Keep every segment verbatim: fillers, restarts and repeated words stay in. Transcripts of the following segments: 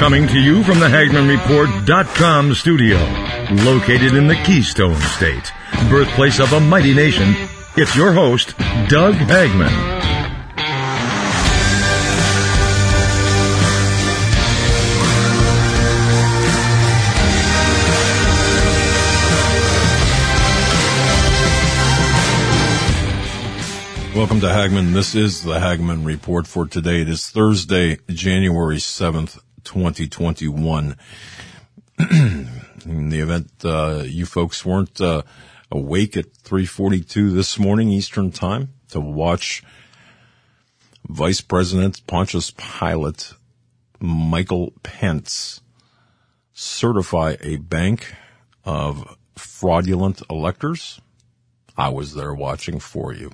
Coming to you from the Hagman Report dot com studio, located in the Keystone State, birthplace of a mighty nation, it's your host, Doug Hagman. Welcome to Hagman. This is the Hagman Report for today. It is Thursday, January seventh, twenty twenty-one. In the event uh, you folks weren't uh, awake at three forty-two this morning Eastern Time to watch Vice President Pontius Pilate Michael Pence certify a bank of fraudulent electors, I was there watching for you.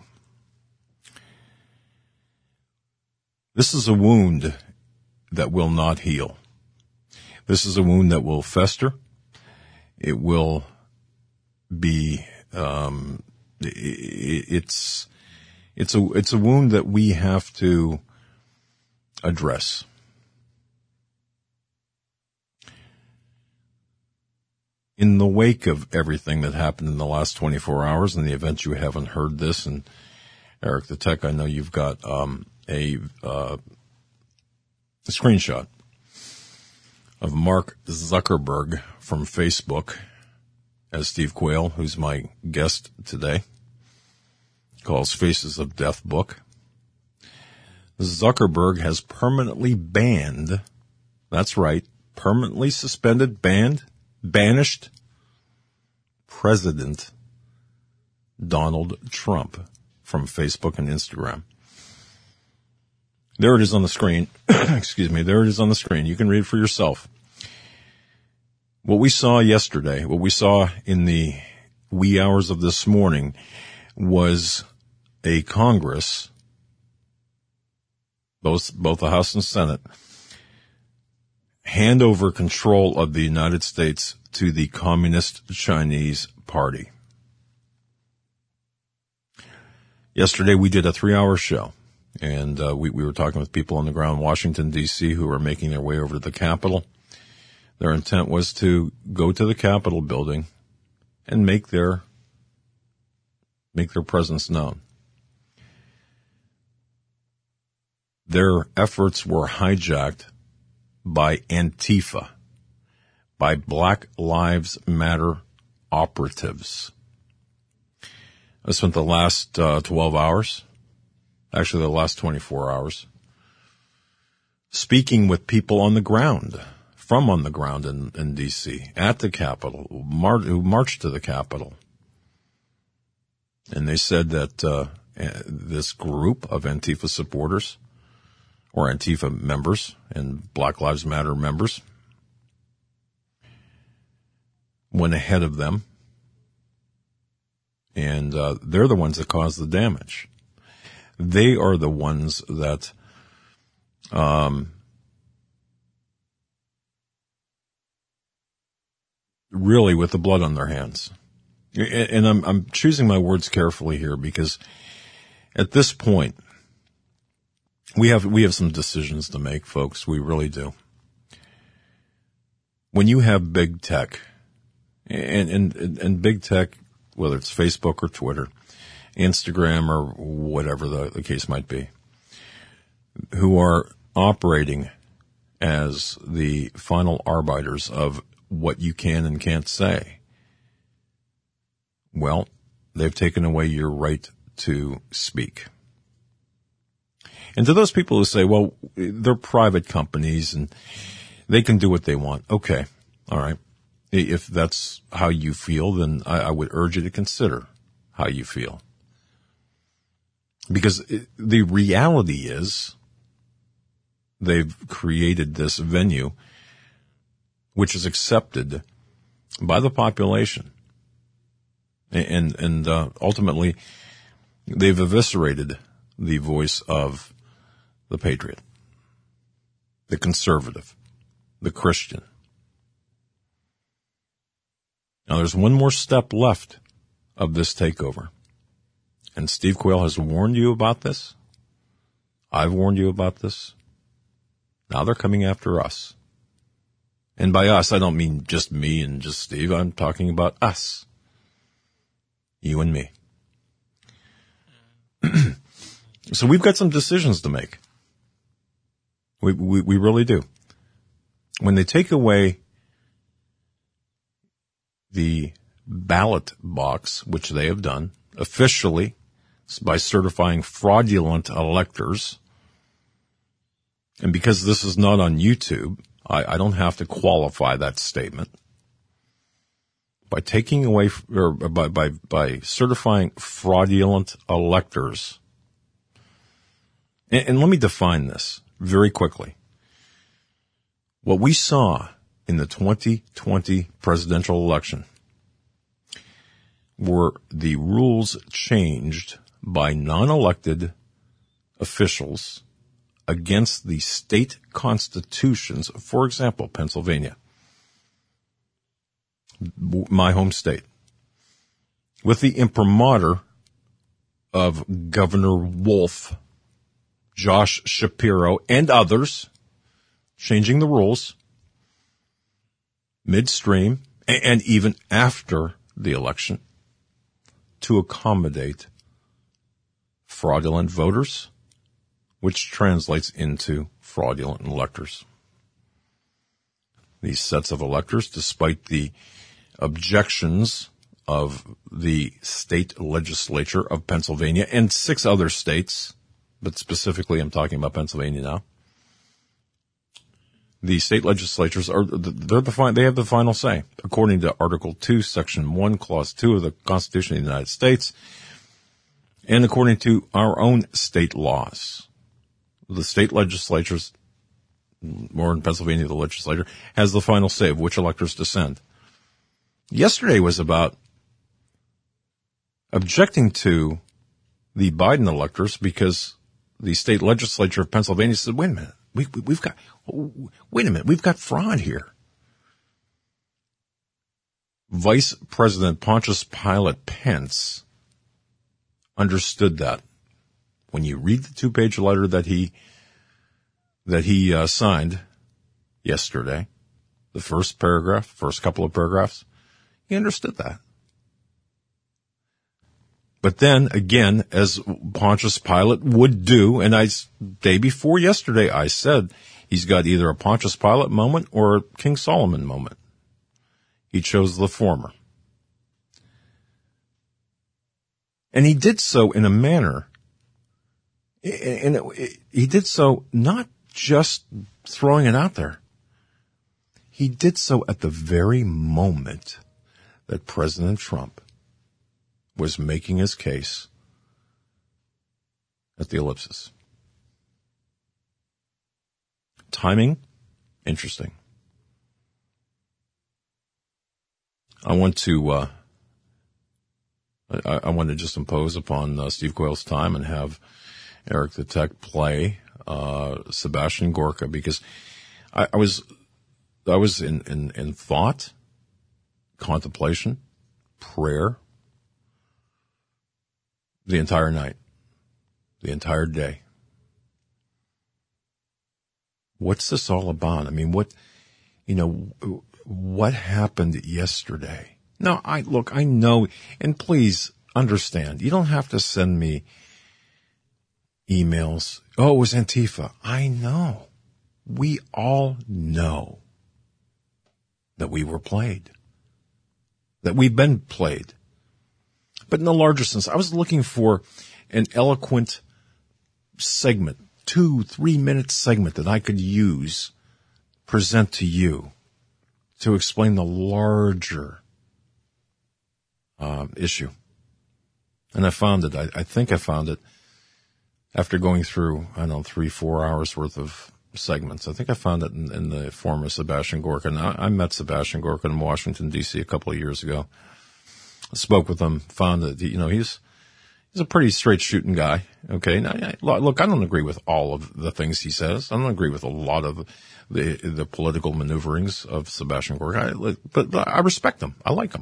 This is a wound that will not heal. This is a wound that will fester. It will be, um, it's, it's a, it's a wound that we have to address. In the wake of everything that happened in the last twenty-four hours, in the event you haven't heard this, and Eric the Tech, I know you've got, um, A, uh, a screenshot of Mark Zuckerberg from Facebook, as Steve Quayle, who's my guest today, calls Faces of Death book. Zuckerberg has permanently banned, that's right, permanently suspended, banned, banished President Donald Trump from Facebook and Instagram. There it is on the screen. Excuse me. There it is on the screen. You can read it for yourself. What we saw yesterday, what we saw in the wee hours of this morning, was a Congress, both, both the House and Senate, hand over control of the United States to the Communist Chinese Party. Yesterday we did a three-hour show. And uh, we, we were talking with people on the ground in Washington, D C, who were making their way over to the Capitol. Their intent was to go to the Capitol building and make their make their presence known. Their efforts were hijacked by Antifa, by Black Lives Matter operatives. I spent the last uh, twelve hours Actually, the last twenty-four hours, speaking with people on the ground, from on the ground in, in D C, at the Capitol, mar- who marched to the Capitol. And they said that uh, this group of Antifa supporters, or Antifa members and Black Lives Matter members, went ahead of them, and uh, they're the ones that caused the damage. They are the ones that um, really with the blood on their hands. And I'm, I'm choosing my words carefully here because at this point, we have we have some decisions to make, folks. We really do. When you have big tech, and and and big tech, whether it's Facebook or Twitter, Instagram or whatever the, the case might be, who are operating as the final arbiters of what you can and can't say, well, they've taken away your right to speak. And to those people who say, well, they're private companies and they can do what they want. Okay. All right. If that's how you feel, then I, I would urge you to consider how you feel. Because the reality is they've created this venue which is accepted by the population. And, and, uh, ultimately they've eviscerated the voice of the patriot, the conservative, the Christian. Now there's one more step left of this takeover. And Steve Quayle has warned you about this. I've warned you about this. Now they're coming after us. And by us, I don't mean just me and just Steve. I'm talking about us. You and me. So we've got some decisions to make. We, we, we really do. When they take away the ballot box, which they have done officially by certifying fraudulent electors, and because this is not on YouTube, I, I don't have to qualify that statement. By taking away, or by, by, by certifying fraudulent electors. And, and let me define this very quickly. What we saw in the twenty twenty presidential election were the rules changed by non-elected officials against the state constitutions. For example, Pennsylvania, my home state, with the imprimatur of Governor Wolf, Josh Shapiro, and others, changing the rules midstream and even after the election to accommodate fraudulent voters, which translates into fraudulent electors. These sets of electors, despite the objections of the state legislature of Pennsylvania and six other states, but specifically I'm talking about Pennsylvania now. The state legislatures are, they're the fin- they have the final say. According to Article two, Section one, Clause two of the Constitution of the United States, and according to our own state laws, the state legislatures, or in Pennsylvania, the legislature, has the final say of which electors to send. Yesterday was about objecting to the Biden electors because the state legislature of Pennsylvania said, wait a minute, we, we, we've got, wait a minute, we've got fraud here. Vice President Pontius Pilate Pence understood that. When you read the two-page letter that he, that he uh, signed yesterday, the first paragraph, first couple of paragraphs, he understood that. But then again, as Pontius Pilate would do, and I, day before yesterday, I said he's got either a Pontius Pilate moment or a King Solomon moment. He chose the former. And he did so in a manner, and it, it, he did so not just throwing it out there. He did so at the very moment that President Trump was making his case at the ellipsis. Timing, interesting. I want to, uh, I, I want to just impose upon uh, Steve Quayle's time and have Eric the Tech play uh, Sebastian Gorka, because I, I was, I was in, in, in thought, contemplation, prayer, the entire night, the entire day. What's this all about? I mean, what, you know, what happened yesterday? No, I, look, I know, and please understand, you don't have to send me emails. Oh, it was Antifa. I know. We all know that we were played, that we've been played. But in the larger sense, I was looking for an eloquent segment, two, three minute segment that I could use, present to you to explain the larger um, issue. And I found it. I, I think I found it after going through, I don't know, three, four hours worth of segments. I think I found it in, in the form of Sebastian Gorka. And I, I met Sebastian Gorka in Washington, D C a couple of years ago. I spoke with him, found that, you know, he's, he's a pretty straight shooting guy. Okay. Now, I, look, I don't agree with all of the things he says. I don't agree with a lot of the, the political maneuverings of Sebastian Gorka, I, but, but I respect him. I like him.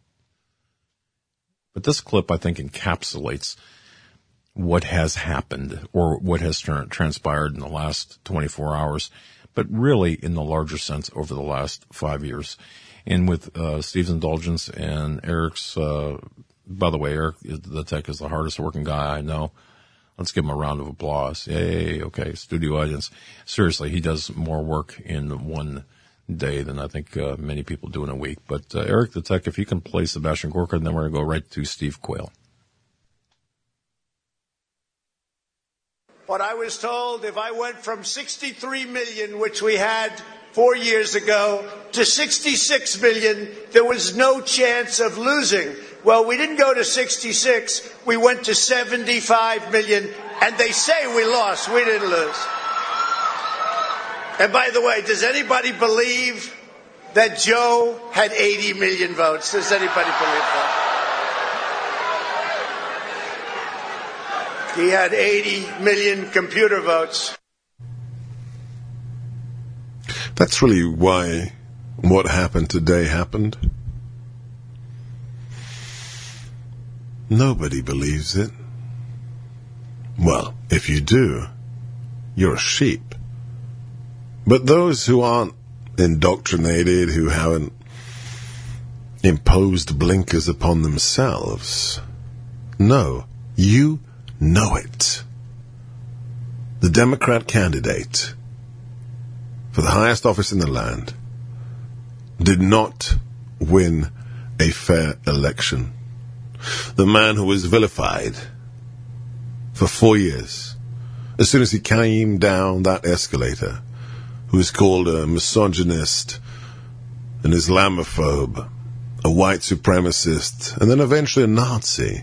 But this clip, I think, encapsulates what has happened or what has tra- transpired in the last twenty-four hours but really in the larger sense over the last five years. And with uh, Steve's indulgence and Eric's, uh, by the way, Eric, the tech is the hardest working guy I know. Let's give him a round of applause. Yay, okay, studio audience. Seriously, he does more work in one day than I think uh, many people do in a week. But uh, Eric the tech, if you can play Sebastian Gorka, then we're going to go right to Steve Quayle. But I was told if I went from sixty-three million, which we had four years ago, to sixty-six million, there was no chance of losing. Well, we didn't go to sixty-six. We went to seventy-five million, and they say we lost. We didn't lose. And by the way, does anybody believe that Joe had eighty million votes? Does anybody believe that? He had eighty million computer votes. That's really why what happened today happened. Nobody believes it. Well, if you do, you're a sheep. But those who aren't indoctrinated, who haven't imposed blinkers upon themselves, no, you know it. The Democrat candidate for the highest office in the land did not win a fair election. The man who was vilified for four years, as soon as he came down that escalator, who was called a misogynist, an Islamophobe, a white supremacist, and then eventually a Nazi,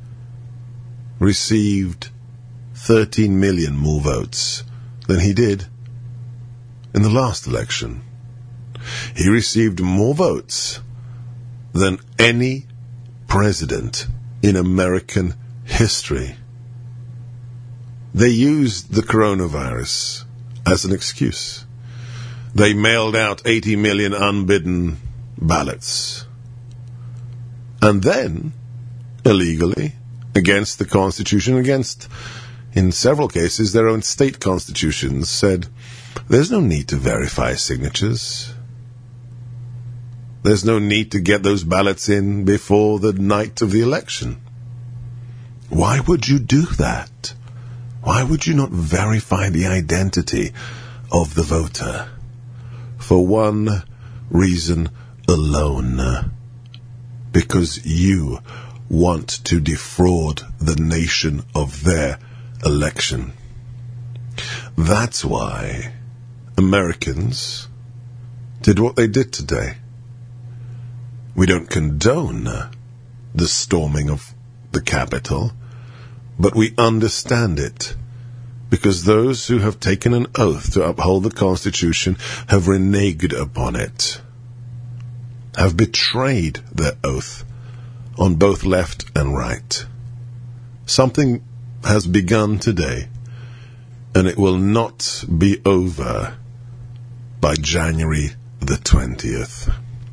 received thirteen million more votes than he did in the last election. He received more votes than any president in American history. They used the coronavirus as an excuse. They mailed out eighty million unbidden ballots. And then, illegally, against the Constitution, against, in several cases, their own state constitutions, said, there's no need to verify signatures. There's no need to get those ballots in before the night of the election. Why would you do that? Why would you not verify the identity of the voter? For one reason alone. Because you want to defraud the nation of their election. That's why Americans did what they did today. We don't condone the storming of the Capitol, but we understand it, because those who have taken an oath to uphold the Constitution have reneged upon it, have betrayed their oath on both left and right. Something has begun today, and it will not be over by January the twentieth.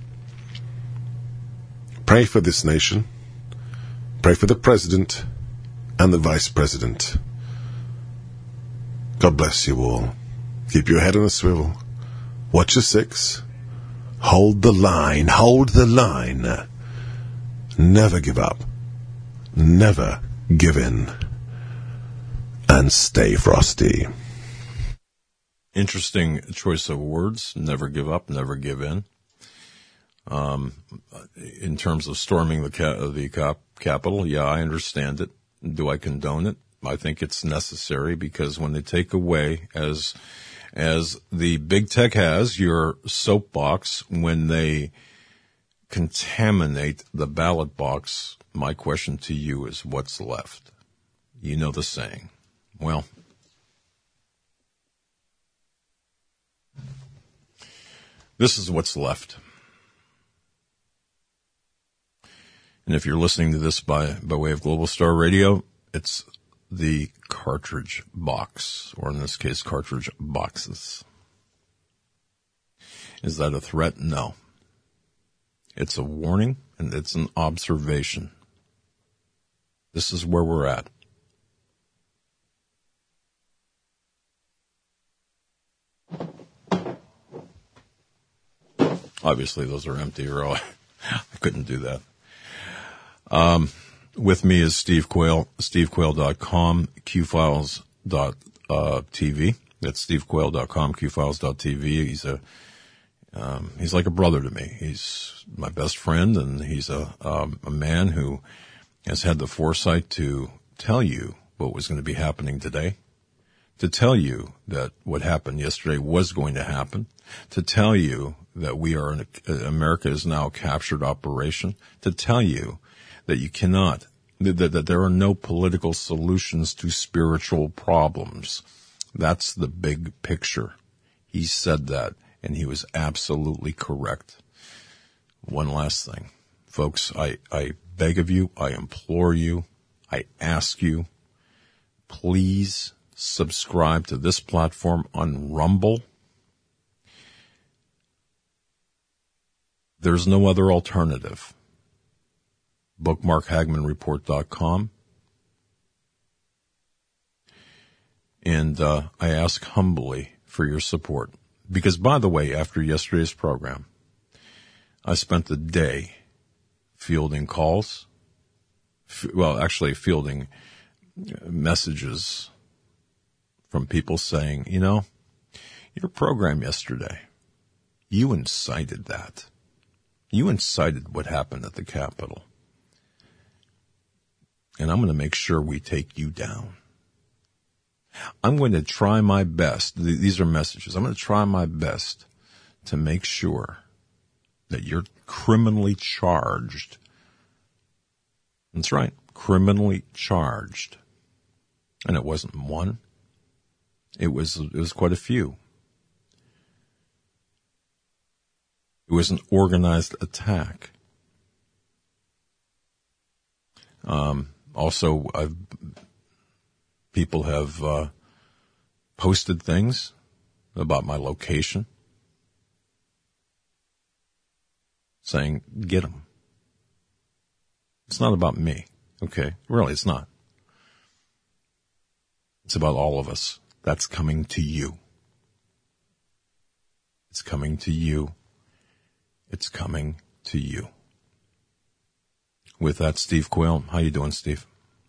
Pray for this nation. Pray for the president and the vice president. God bless you all. Keep your head on a swivel. Watch your six. Hold the line. Hold the line. Never give up. Never give in. And stay frosty. Interesting choice of words. Never give up, never give in. Um, in terms of storming the ca- the cap- Capitol, yeah, I understand it. Do I condone it? I think it's necessary, because when they take away, as as the big tech has, your soapbox, when they contaminate the ballot box, my question to you is, what's left? You know the saying. Well, this is what's left. And if you're listening to this by, by way of Global Star Radio, it's the cartridge box, or in this case, cartridge boxes. Is that a threat? No. It's a warning, and it's an observation. This is where we're at. Obviously, those are empty, or I couldn't do that. Um, with me is Steve Quayle, steve quayle dot com, q files dot t v. That's steve quayle dot com, q files dot t v. He's a, um, he's like a brother to me. He's my best friend, and he's a, um, a man who has had the foresight to tell you what was going to be happening today, to tell you that what happened yesterday was going to happen, to tell you that we are in a, America is now a captured operation, to tell you that you cannot, that, that there are no political solutions to spiritual problems. That's the big picture. He said that, and he was absolutely correct. One last thing. Folks, I, I beg of you, I implore you, I ask you, please subscribe to this platform on Rumble. There's no other alternative. Bookmark Hagmann Report dot com. And uh, I ask humbly for your support. Because, by the way, after yesterday's program, I spent the day fielding calls, f- well, actually fielding messages from people saying, you know, your program yesterday, you incited that. You incited what happened at the Capitol. And I'm going to make sure we take you down. I'm going to try my best. These are messages. I'm going to try my best to make sure that you're criminally charged. That's right, criminally charged. And it wasn't one. It was, it was quite a few. It was an organized attack. Um, also, I've, people have uh, posted things about my location, saying, get them. It's not about me, okay? Really, it's not. It's about all of us. That's coming to you. It's coming to you. It's coming to you. With that, Steve Quayle. How you doing, Steve?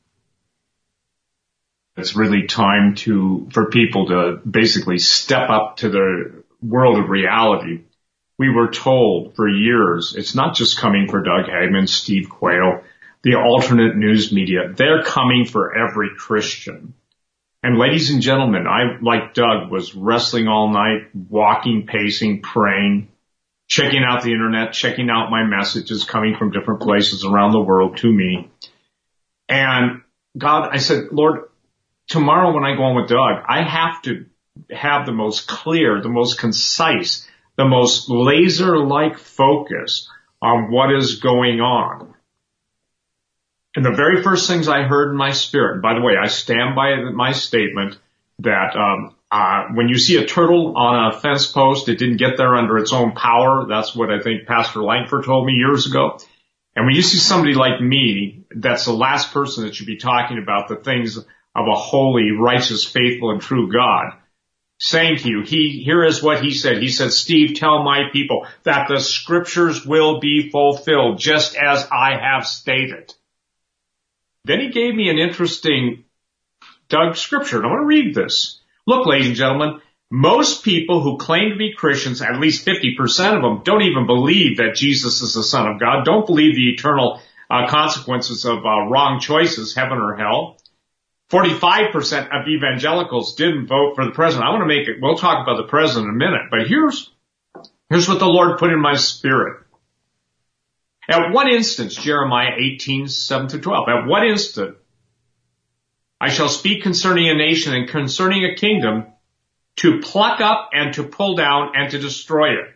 It's really time to, for people to basically step up to the world of reality. We were told for years, it's not just coming for Doug Hagmann, Steve Quayle, the alternate news media. They're coming for every Christian. And ladies and gentlemen, I, like Doug, was wrestling all night, walking, pacing, praying, checking out the internet, checking out my messages coming from different places around the world to me. And God, I said, Lord, tomorrow when I go on with Doug, I have to have the most clear, the most concise, the most laser-like focus on what is going on. And the very first things I heard in my spirit, and by the way, I stand by my statement that um uh when you see a turtle on a fence post, it didn't get there under its own power. That's what I think Pastor Langford told me years ago. And when you see somebody like me, that's the last person that should be talking about the things of a holy, righteous, faithful, and true God, saying to you, he, here is what he said. He said, Steve, tell my people that the scriptures will be fulfilled just as I have stated. Then he gave me an interesting Doug scripture, and I want to read this. Look, ladies and gentlemen, most people who claim to be Christians, at least fifty percent of them, don't even believe that Jesus is the Son of God, don't believe the eternal uh, consequences of uh, wrong choices, heaven or hell. forty-five percent of evangelicals didn't vote for the president. I want to make it, we'll talk about the president in a minute, but here's, here's what the Lord put in my spirit. At what instance, Jeremiah eighteen, seven through twelve, at what instant I shall speak concerning a nation and concerning a kingdom to pluck up and to pull down and to destroy it.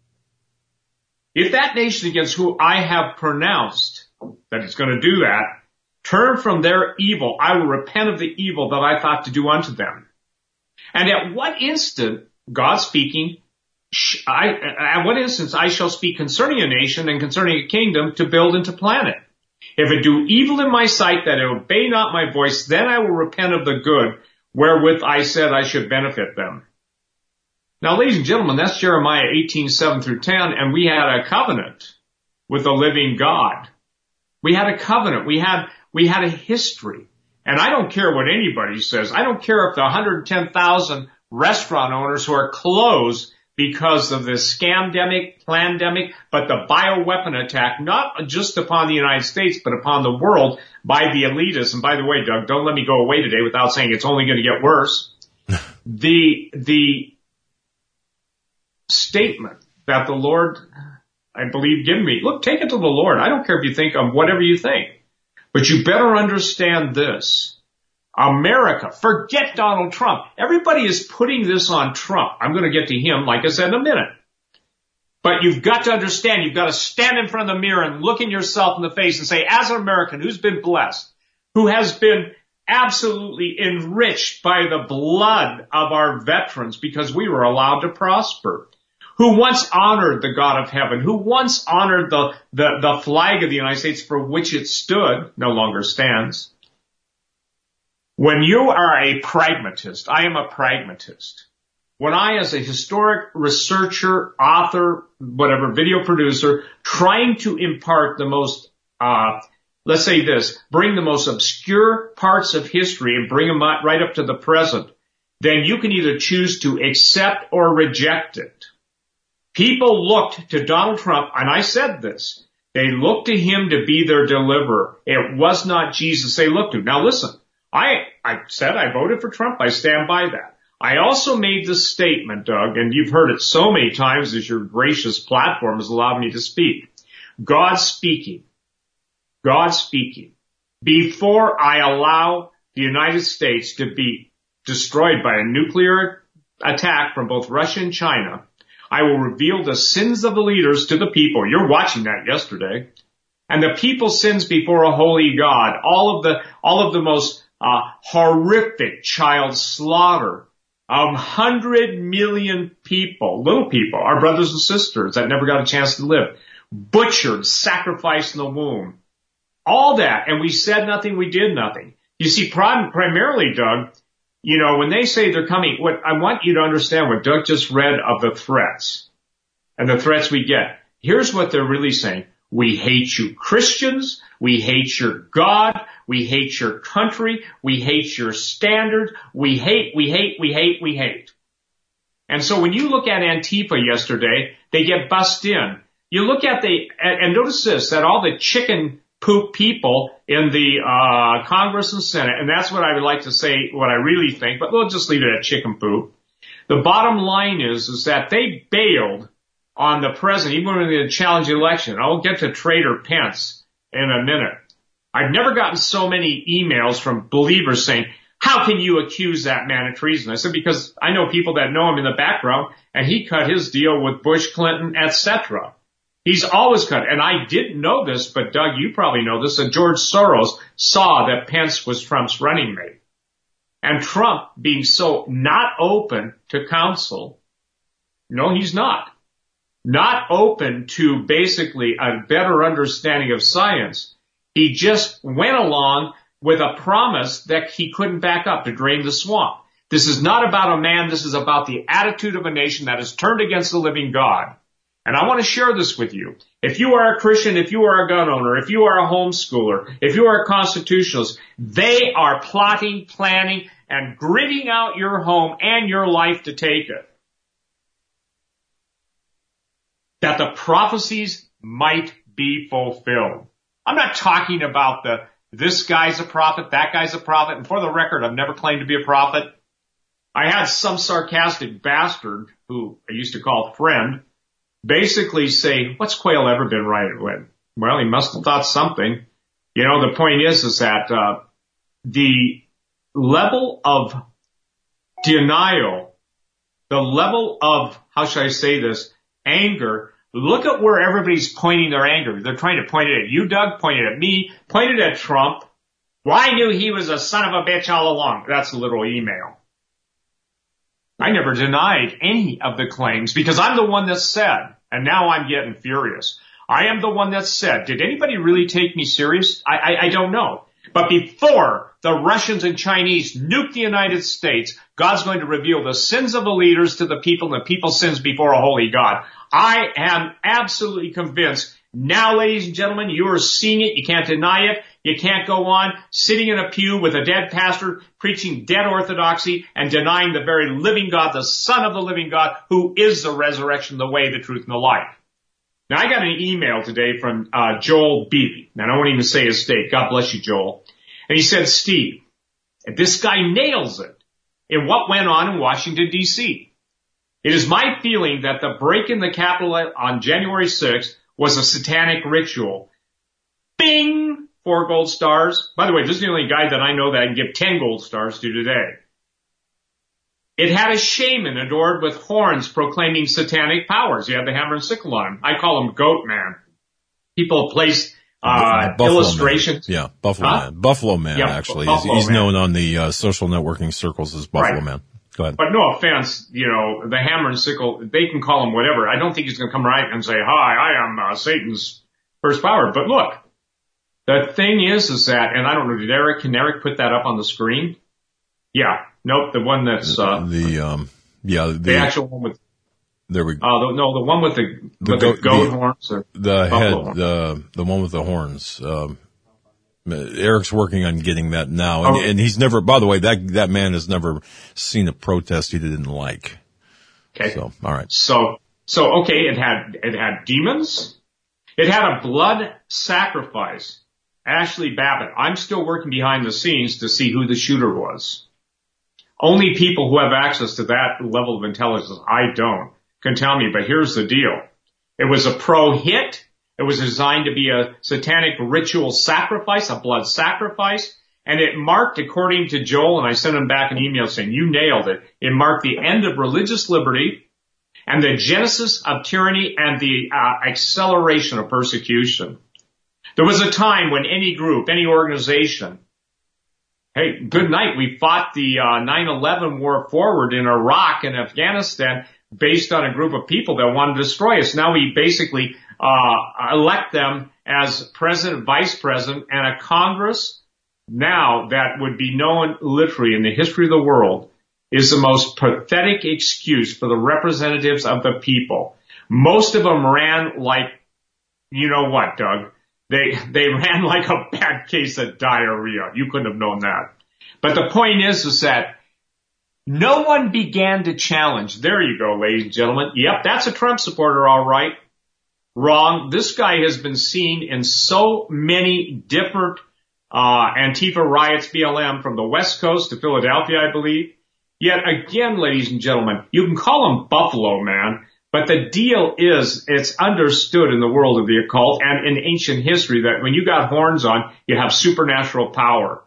If that nation against whom I have pronounced that it's going to do that, turn from their evil, I will repent of the evil that I thought to do unto them. And at what instant, God speaking, I, at what instance I shall speak concerning a nation and concerning a kingdom to build and to plan it. If it do evil in my sight, that it obey not my voice, then I will repent of the good wherewith I said I should benefit them. Now, ladies and gentlemen, that's Jeremiah eighteen, seven through ten, and we had a covenant with the living God. We had a covenant. We had, we had a history. And I don't care what anybody says. I don't care if the one hundred ten thousand restaurant owners who are closed because of the scamdemic, plandemic, but the bioweapon attack, not just upon the United States, but upon the world by the elitists. And by the way, Doug, don't let me go away today without saying it's only going to get worse. the, the statement that the Lord, I believe, give me, look, take it to the Lord. I don't care if you think of whatever you think, but you better understand this. America, forget Donald Trump. Everybody is putting this on Trump. I'm going to get to him, like I said, in a minute. But you've got to understand, you've got to stand in front of the mirror and look in yourself in the face and say, as an American who's been blessed, who has been absolutely enriched by the blood of our veterans because we were allowed to prosper, who once honored the God of heaven, who once honored the, the, the flag of the United States for which it stood, no longer stands. When you are a pragmatist, I am a pragmatist. When I, as a historic researcher, author, whatever, video producer, trying to impart the most, uh, let's say this, bring the most obscure parts of history and bring them right up to the present, then you can either choose to accept or reject it. People looked to Donald Trump, and I said this, they looked to him to be their deliverer. It was not Jesus they looked to. Now listen. I, I said I voted for Trump. I stand by that. I also made this statement, Doug, and you've heard it so many times as your gracious platform has allowed me to speak. God speaking. God speaking. Before I allow the United States to be destroyed by a nuclear attack from both Russia and China, I will reveal the sins of the leaders to the people. You're watching that yesterday. And the people's sins before a holy God. All of the, all of the most Uh, horrific child slaughter of one hundred million people, little people, our brothers and sisters that never got a chance to live, butchered, sacrificed in the womb. All that, and we said nothing, we did nothing. You see, prim- primarily, Doug, you know, when they say they're coming, what I want you to understand what Doug just read of the threats and the threats we get. Here's what they're really saying. We hate you Christians. We hate your God. We hate your country. We hate your standards. We hate, we hate, we hate, we hate. And so when you look at Antifa yesterday, they get bussed in. You look at the, and notice this, that all the chicken poop people in the, uh, Congress and Senate, and that's what I would like to say, what I really think, but we'll just leave it at chicken poop. The bottom line is, is that they bailed on the president, even when they challenged the election. I'll get to Trader Pence in a minute. I've never gotten so many emails from believers saying, how can you accuse that man of treason? I said, because I know people that know him in the background, and he cut his deal with Bush, Clinton, et cetera. He's always cut. And I didn't know this, but Doug, you probably know this, that George Soros saw that Pence was Trump's running mate. And Trump, being so not open to counsel, no, he's not. Not open to basically a better understanding of science. He just went along with a promise that he couldn't back up to drain the swamp. This is not about a man. This is about the attitude of a nation that has turned against the living God. And I want to share this with you. If you are a Christian, if you are a gun owner, if you are a homeschooler, if you are a constitutionalist, they are plotting, planning, and gritting out your home and your life to take it. That the prophecies might be fulfilled. I'm not talking about the, this guy's a prophet, that guy's a prophet, and for the record, I've never claimed to be a prophet. I had some sarcastic bastard, who I used to call friend, basically say, what's Quayle ever been right with? Well, he must have thought something. You know, the point is, is that, uh, the level of denial, the level of, how should I say this, anger. Look at where everybody's pointing their anger. They're trying to point it at you, Doug, point it at me, point it at Trump. Well, I knew he was a son of a bitch all along. That's a literal email. I never denied any of the claims because I'm the one that said, and now I'm getting furious. I am the one that said, did anybody really take me serious? I, I, I don't know. But before the Russians and Chinese nuke the United States, God's going to reveal the sins of the leaders to the people and the people's sins before a holy God. I am absolutely convinced. Now, ladies and gentlemen, you are seeing it. You can't deny it. You can't go on sitting in a pew with a dead pastor preaching dead orthodoxy and denying the very living God, the Son of the living God, who is the resurrection, the way, the truth, and the life. Now, I got an email today from uh Joel Beebe. Now, I won't even say his state. God bless you, Joel. And he said, Steve, this guy nails it in what went on in Washington, D C It is my feeling that the break in the Capitol on January sixth was a satanic ritual. Bing! Four gold stars. By the way, this is the only guy that I know that I can give ten gold stars to today. It had a shaman adored with horns proclaiming satanic powers. He had the hammer and sickle on him. I call him Goat Man. People place uh illustrations. Man. Yeah, Buffalo huh? Man. Buffalo Man, yeah, actually. Buffalo he's he's Man. known on the uh, social networking circles as Buffalo right. Man. Go ahead. But no offense, you know, the hammer and sickle, they can call him whatever. I don't think he's going to come right and say, hi, I am uh, Satan's first power. But look, the thing is, is that, and I don't know, did Eric, can Eric put that up on the screen? Yeah. Nope, the one that's, uh, the, um, yeah, the, the actual one with, there we go. Uh, the, no, the one with the, the with goat, the goat the, horns or the head, horns. the, the one with the horns. Um, Eric's working on getting that now. And, oh. and he's never, by the way, that, that man has never seen a protest he didn't like. Okay. So, all right. So, so, okay, it had, it had demons. It had a blood sacrifice. Ashley Babbitt. I'm still working behind the scenes to see who the shooter was. Only people who have access to that level of intelligence, I don't, can tell me, but here's the deal. It was a pro-hit. It was designed to be a satanic ritual sacrifice, a blood sacrifice, and it marked, according to Joel, and I sent him back an email saying, you nailed it, it marked the end of religious liberty and the genesis of tyranny and the uh, acceleration of persecution. There was a time when any group, any organization, hey, good night, we fought the uh, nine eleven war forward in Iraq and Afghanistan based on a group of people that wanted to destroy us. Now we basically uh elect them as president, vice president, and a Congress now that would be known literally in the history of the world is the most pathetic excuse for the representatives of the people. Most of them ran like, you know what, Doug? They, they ran like a bad case of diarrhea. You couldn't have known that. But the point is, is that no one began to challenge. There you go, ladies and gentlemen. Yep, that's a Trump supporter, all right. Wrong. This guy has been seen in so many different uh Antifa riots, B L M, from the West Coast to Philadelphia, I believe. Yet again, ladies and gentlemen, you can call him Buffalo Man, but the deal is it's understood in the world of the occult and in ancient history that when you got horns on, you have supernatural power.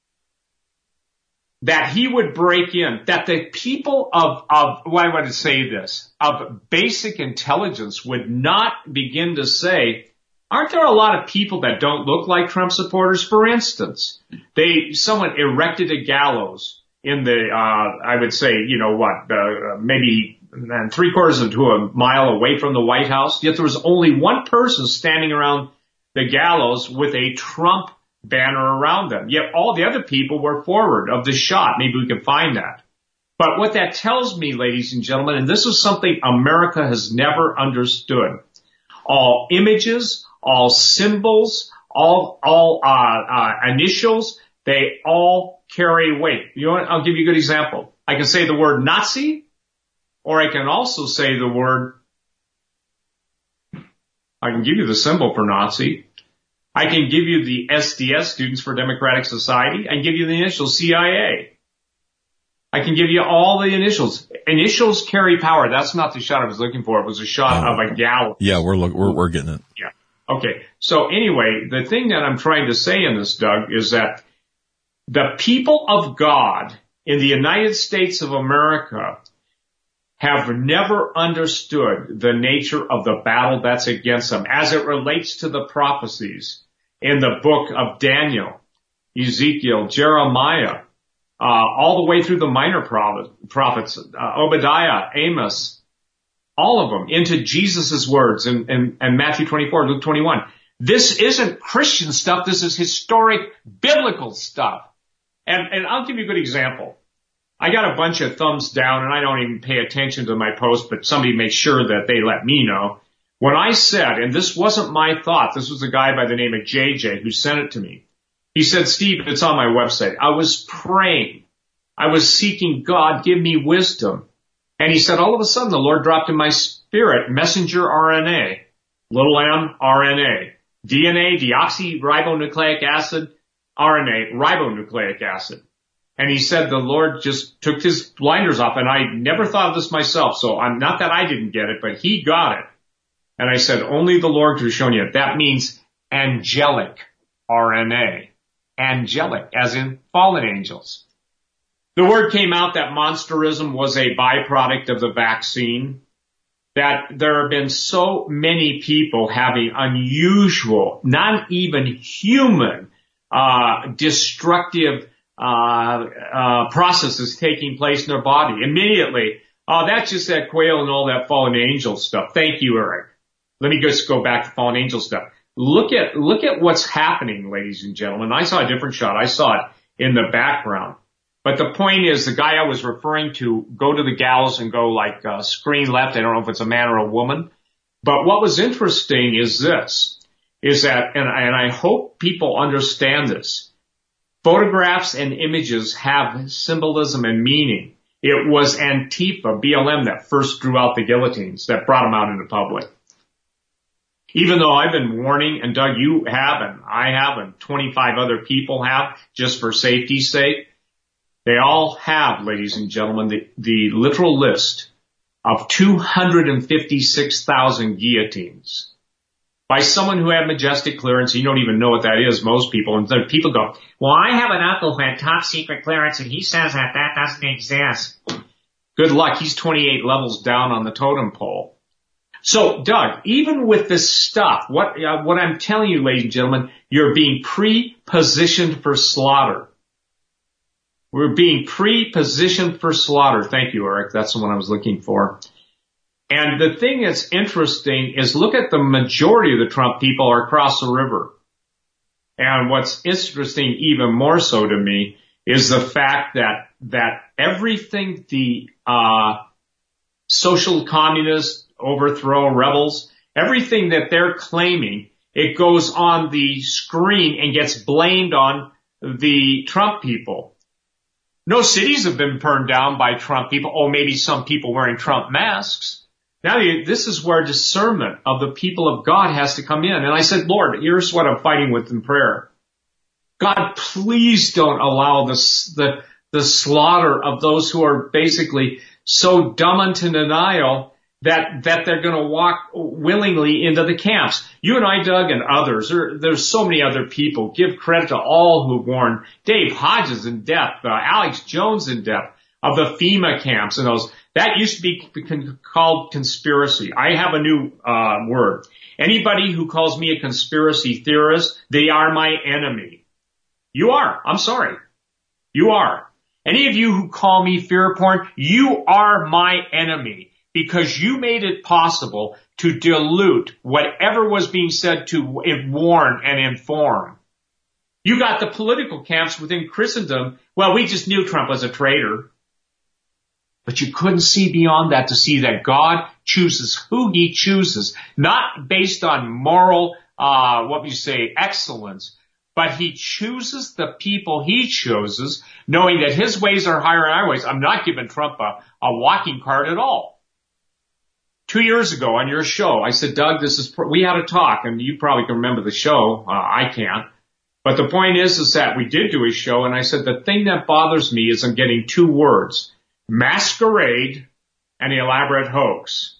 That he would break in, that the people of, of, why would I say this, of basic intelligence would not begin to say, aren't there a lot of people that don't look like Trump supporters? For instance, they, someone erected a gallows in the, uh, I would say, you know what, uh, maybe three quarters to a mile away from the White House, yet there was only one person standing around the gallows with a Trump banner around them. Yet all the other people were forward of the shot. Maybe we can find that. But what that tells me, ladies and gentlemen, and this is something America has never understood. All images, all symbols, all, all, uh, uh, initials, they all carry weight. You know what? I'll give you a good example. I can say the word Nazi, or I can also say the word, I can give you the symbol for Nazi. I can give you the S D S, Students for Democratic Society. I can give you the initials C I A. I can give you all the initials. Initials carry power. That's not the shot I was looking for. It was a shot oh. of a gallows. Yeah, we're, look, we're, we're getting it. Yeah. Okay. So anyway, the thing that I'm trying to say in this, Doug, is that the people of God in the United States of America have never understood the nature of the battle that's against them as it relates to the prophecies in the book of Daniel, Ezekiel, Jeremiah, uh, all the way through the minor prophets, uh, Obadiah, Amos, all of them into Jesus' words in, in, in Matthew twenty-four, Luke twenty-one. This isn't Christian stuff. This is historic biblical stuff. And, and I'll give you a good example. I got a bunch of thumbs down, and I don't even pay attention to my post, but somebody makes sure that they let me know. When I said, and this wasn't my thought, this was a guy by the name of J J who sent it to me. He said, Steve, it's on my website. I was praying. I was seeking God, give me wisdom. And he said, all of a sudden, the Lord dropped in my spirit, messenger R N A, little m, R N A, D N A, deoxyribonucleic acid, R N A, ribonucleic acid. And he said the Lord just took his blinders off, and I never thought of this myself, so I'm not that I didn't get it, but he got it. And I said, only the Lord could have shown you. That means angelic R N A. Angelic, as in fallen angels. The word came out that monsterism was a byproduct of the vaccine, that there have been so many people having unusual, not even human, uh, destructive uh, uh, processes taking place in their body. Immediately, oh, that's just that quail and all that fallen angel stuff. Thank you, Eric. Let me just go back to fallen angel stuff. Look at, look at what's happening, ladies and gentlemen. I saw a different shot. I saw it in the background. But the point is, the guy I was referring to, go to the gals and go like uh, screen left. I don't know if it's a man or a woman. But what was interesting is this, is that, and, and I hope people understand this, photographs and images have symbolism and meaning. It was Antifa, B L M, that first drew out the guillotines, that brought them out into public. Even though I've been warning, and Doug, you have, and I have, and twenty-five other people have, just for safety's sake, they all have, ladies and gentlemen, the, the literal list of two hundred fifty-six thousand guillotines by someone who had majestic clearance. You don't even know what that is, most people. And then people go, well, I have an uncle who had top secret clearance, and he says that that doesn't exist. Good luck. He's twenty-eight levels down on the totem pole. So, Doug, even with this stuff, what, uh, what I'm telling you, ladies and gentlemen, you're being pre-positioned for slaughter. We're being pre-positioned for slaughter. Thank you, Eric. That's the one I was looking for. And the thing that's interesting is look at the majority of the Trump people are across the river. And what's interesting even more so to me is the fact that, that everything the, uh, social communists, overthrow rebels, everything that they're claiming, it goes on the screen and gets blamed on the Trump people. No cities have been burned down by Trump people. Oh, maybe some people wearing Trump masks. Now, this is where discernment of the people of God has to come in. And I said, Lord, here's what I'm fighting with in prayer. God, please don't allow this, the, the slaughter of those who are basically so dumb unto denial that, that they're going to walk willingly into the camps. You and I, Doug, and others, there, there's so many other people. Give credit to all who warned. Dave Hodges in depth, uh, Alex Jones in depth of the FEMA camps and those. That used to be called conspiracy. I have a new, uh, word. Anybody who calls me a conspiracy theorist, they are my enemy. You are. I'm sorry. You are. Any of you who call me fear porn, you are my enemy. Because you made it possible to dilute whatever was being said to warn and inform. You got the political camps within Christendom. Well, we just knew Trump was a traitor. But you couldn't see beyond that to see that God chooses who he chooses, not based on moral, uh, what we say, excellence, but he chooses the people he chooses, knowing that his ways are higher than our ways. I'm not giving Trump a, a walking card at all. Two years ago on your show, I said, Doug, this is, we had a talk, and you probably can remember the show. Uh, I can't. But the point is, is that we did do a show, and I said, the thing that bothers me is I'm getting two words, masquerade and elaborate hoax.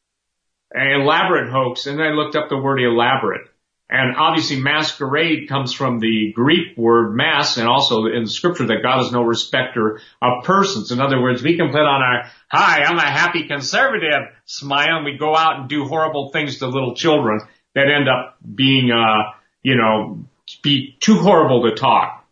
An elaborate hoax, and then I looked up the word elaborate. And obviously masquerade comes from the Greek word mas, and also in the scripture that God is no respecter of persons. In other words, we can put on our, hi, I'm a happy conservative smile, and we go out and do horrible things to little children that end up being, uh, you know, be too horrible to talk.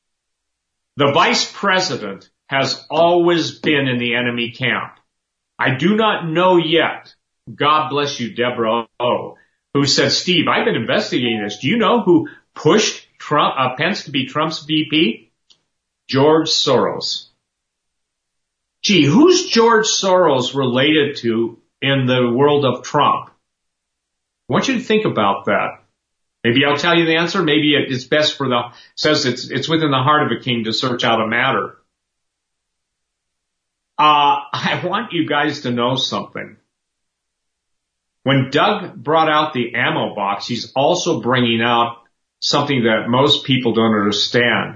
The vice president has always been in the enemy camp. I do not know yet, God bless you, Deborah O., who said, Steve, I've been investigating this. Do you know who pushed Trump, uh, Pence to be Trump's V P? George Soros. Gee, who's George Soros related to in the world of Trump? I want you to think about that. Maybe I'll tell you the answer. Maybe it's best for the, says it's, it's within the heart of a king to search out a matter. Uh, I want you guys to know something. When Doug brought out the ammo box, he's also bringing out something that most people don't understand.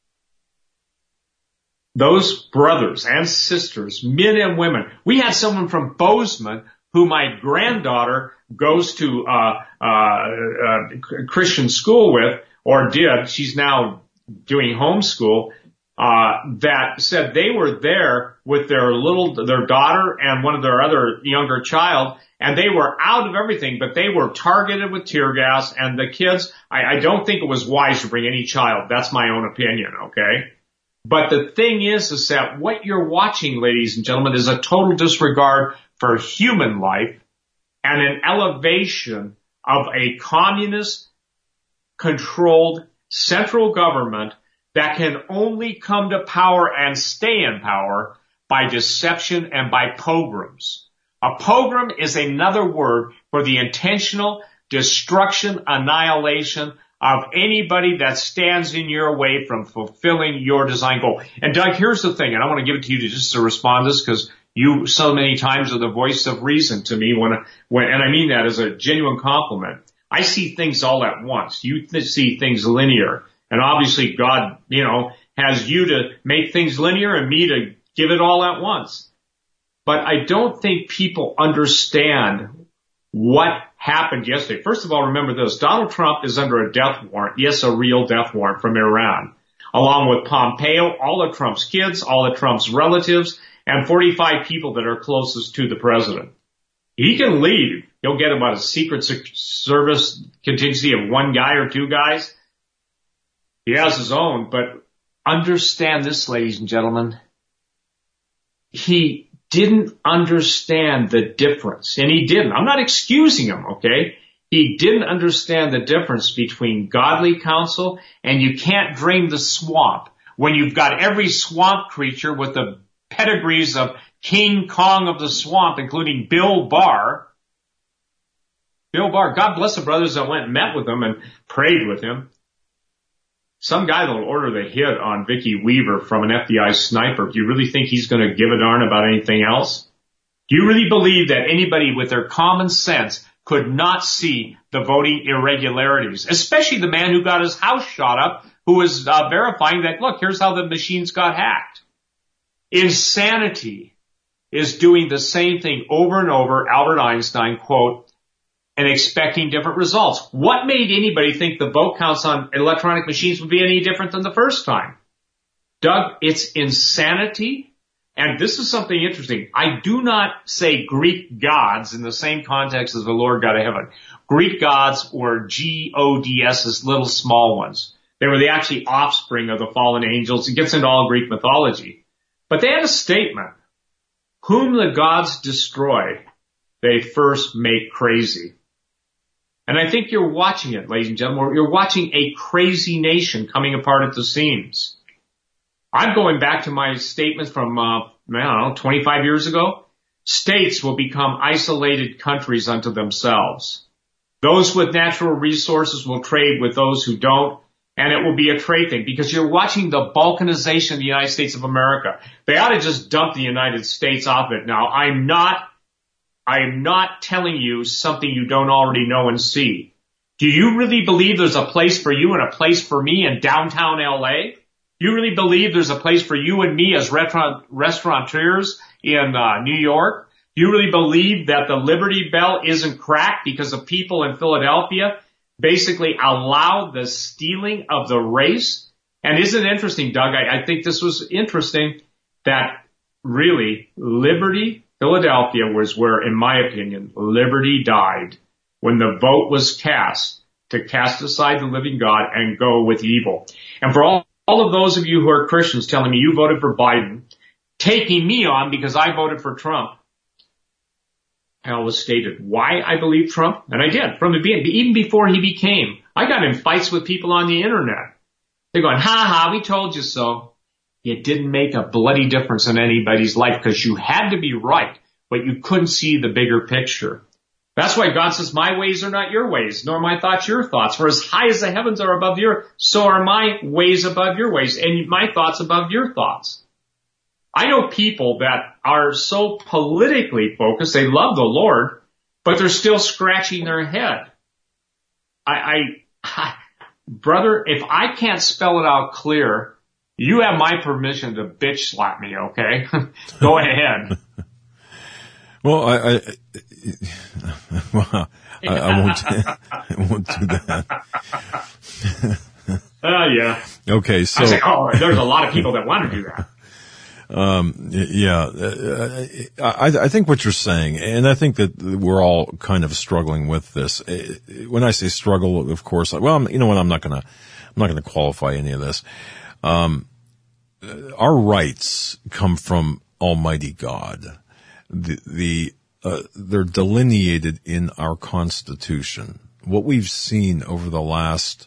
Those brothers and sisters, men and women. We had someone from Bozeman who my granddaughter goes to uh, uh, uh Christian school with, or did. She's now doing homeschool. Uh, that said they were there with their little, their daughter and one of their other younger child, and they were out of everything, but they were targeted with tear gas, and the kids, I, I don't think it was wise to bring any child. That's my own opinion, okay? But the thing is, is that what you're watching, ladies and gentlemen, is a total disregard for human life and an elevation of a communist controlled central government that can only come to power and stay in power by deception and by pogroms. A pogrom is another word for the intentional destruction, annihilation of anybody that stands in your way from fulfilling your design goal. And Doug, here's the thing, and I want to give it to you to just to respond to this, because you so many times are the voice of reason to me when, when, and I mean that as a genuine compliment. I see things all at once. You th- see things linear. And obviously God, you know, has you to make things linear and me to give it all at once. But I don't think people understand what happened yesterday. First of all, remember this. Donald Trump is under a death warrant. Yes, a real death warrant from Iran. Along with Pompeo, all of Trump's kids, all of Trump's relatives, and forty-five people that are closest to the president. He can leave. He'll get about a Secret Service contingency of one guy or two guys. He has his own, but understand this, ladies and gentlemen. He didn't understand the difference, and he didn't. I'm not excusing him, okay? He didn't understand the difference between godly counsel and you can't drain the swamp when you've got every swamp creature with the pedigrees of King Kong of the swamp, including Bill Barr. Bill Barr, God bless the brothers that went and met with him and prayed with him. Some guy that'll order the hit on Vicky Weaver from an F B I sniper. Do you really think he's going to give a darn about anything else? Do you really believe that anybody with their common sense could not see the voting irregularities, especially the man who got his house shot up, who was uh, verifying that, look, here's how the machines got hacked. Insanity is doing the same thing over and over, Albert Einstein, quote, and expecting different results. What made anybody think the vote counts on electronic machines would be any different than the first time? Doug, it's insanity. And this is something interesting. I do not say Greek gods in the same context as the Lord God of heaven. Greek gods were G O D S, little small ones. They were the actually offspring of the fallen angels. It gets into all Greek mythology. But they had a statement. Whom the gods destroy, they first make crazy. And I think you're watching it, ladies and gentlemen. You're watching a crazy nation coming apart at the seams. I'm going back to my statements from, uh, I don't know, twenty-five years ago. States will become isolated countries unto themselves. Those with natural resources will trade with those who don't, and it will be a trade thing because you're watching the balkanization of the United States of America. They ought to just dump the United States off it. Now, I'm not I am not telling you something you don't already know and see. Do you really believe there's a place for you and a place for me in downtown L A? Do you really believe there's a place for you and me as restaurant, restaurateurs in uh, New York? Do you really believe that the Liberty Bell isn't cracked because the people in Philadelphia basically allowed the stealing of the race? And isn't it interesting, Doug? I, I think this was interesting that really Liberty Philadelphia was where, in my opinion, liberty died when the vote was cast to cast aside the living God and go with evil. And for all, all of those of you who are Christians telling me you voted for Biden, taking me on because I voted for Trump, I always stated why I believe Trump, and I did from the beginning, even before he became. I got in fights with people on the internet. They're going, ha ha, we told you so. It didn't make a bloody difference in anybody's life because you had to be right, but you couldn't see the bigger picture. That's why God says, my ways are not your ways, nor my thoughts your thoughts. For as high as the heavens are above the earth, so are my ways above your ways, and my thoughts above your thoughts. I know people that are so politically focused, they love the Lord, but they're still scratching their head. I, I, I brother, if I can't spell it out clear, you have my permission to bitch slap me, okay? Go ahead. Well, I, I, well, I, I won't, I won't do that. Oh, uh, yeah. Okay, so. I was like, oh, there's a lot of people that want to do that. Um, yeah, uh, I, I think what you're saying, and I think that we're all kind of struggling with this. When I say struggle, of course, well, you know what, I'm not gonna, I'm not gonna qualify any of this. Um, our rights come from Almighty God. The, the, uh, they're delineated in our Constitution. What we've seen over the last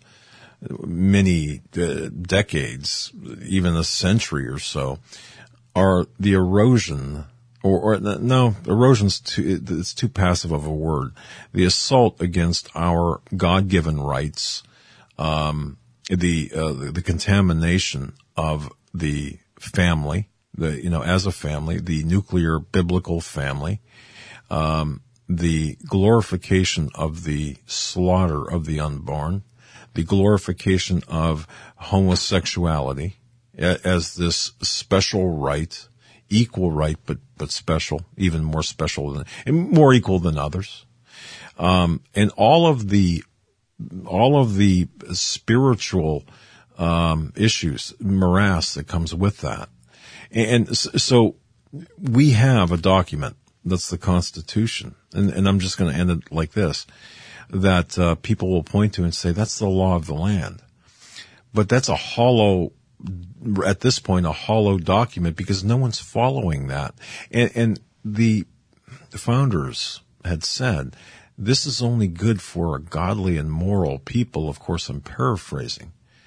many uh, decades, even a century or so, are the erosion, or, or no, erosion's too, it's too passive of a word. The assault against our God-given rights, um, the, uh, the, the contamination of the family, the, you know, as a family, the nuclear biblical family, um, the glorification of the slaughter of the unborn, the glorification of homosexuality, as this special right, equal right, but, but special, even more special than, and more equal than others. Um, and all of the, all of the spiritual, um, issues, morass that comes with that. And so we have a document that's the Constitution. And, and I'm just going to end it like this, that, uh, people will point to and say, that's the law of the land. But that's a hollow, at this point, a hollow document because no one's following that. And, and the founders had said, this is only good for a godly and moral people. Of course, I'm paraphrasing.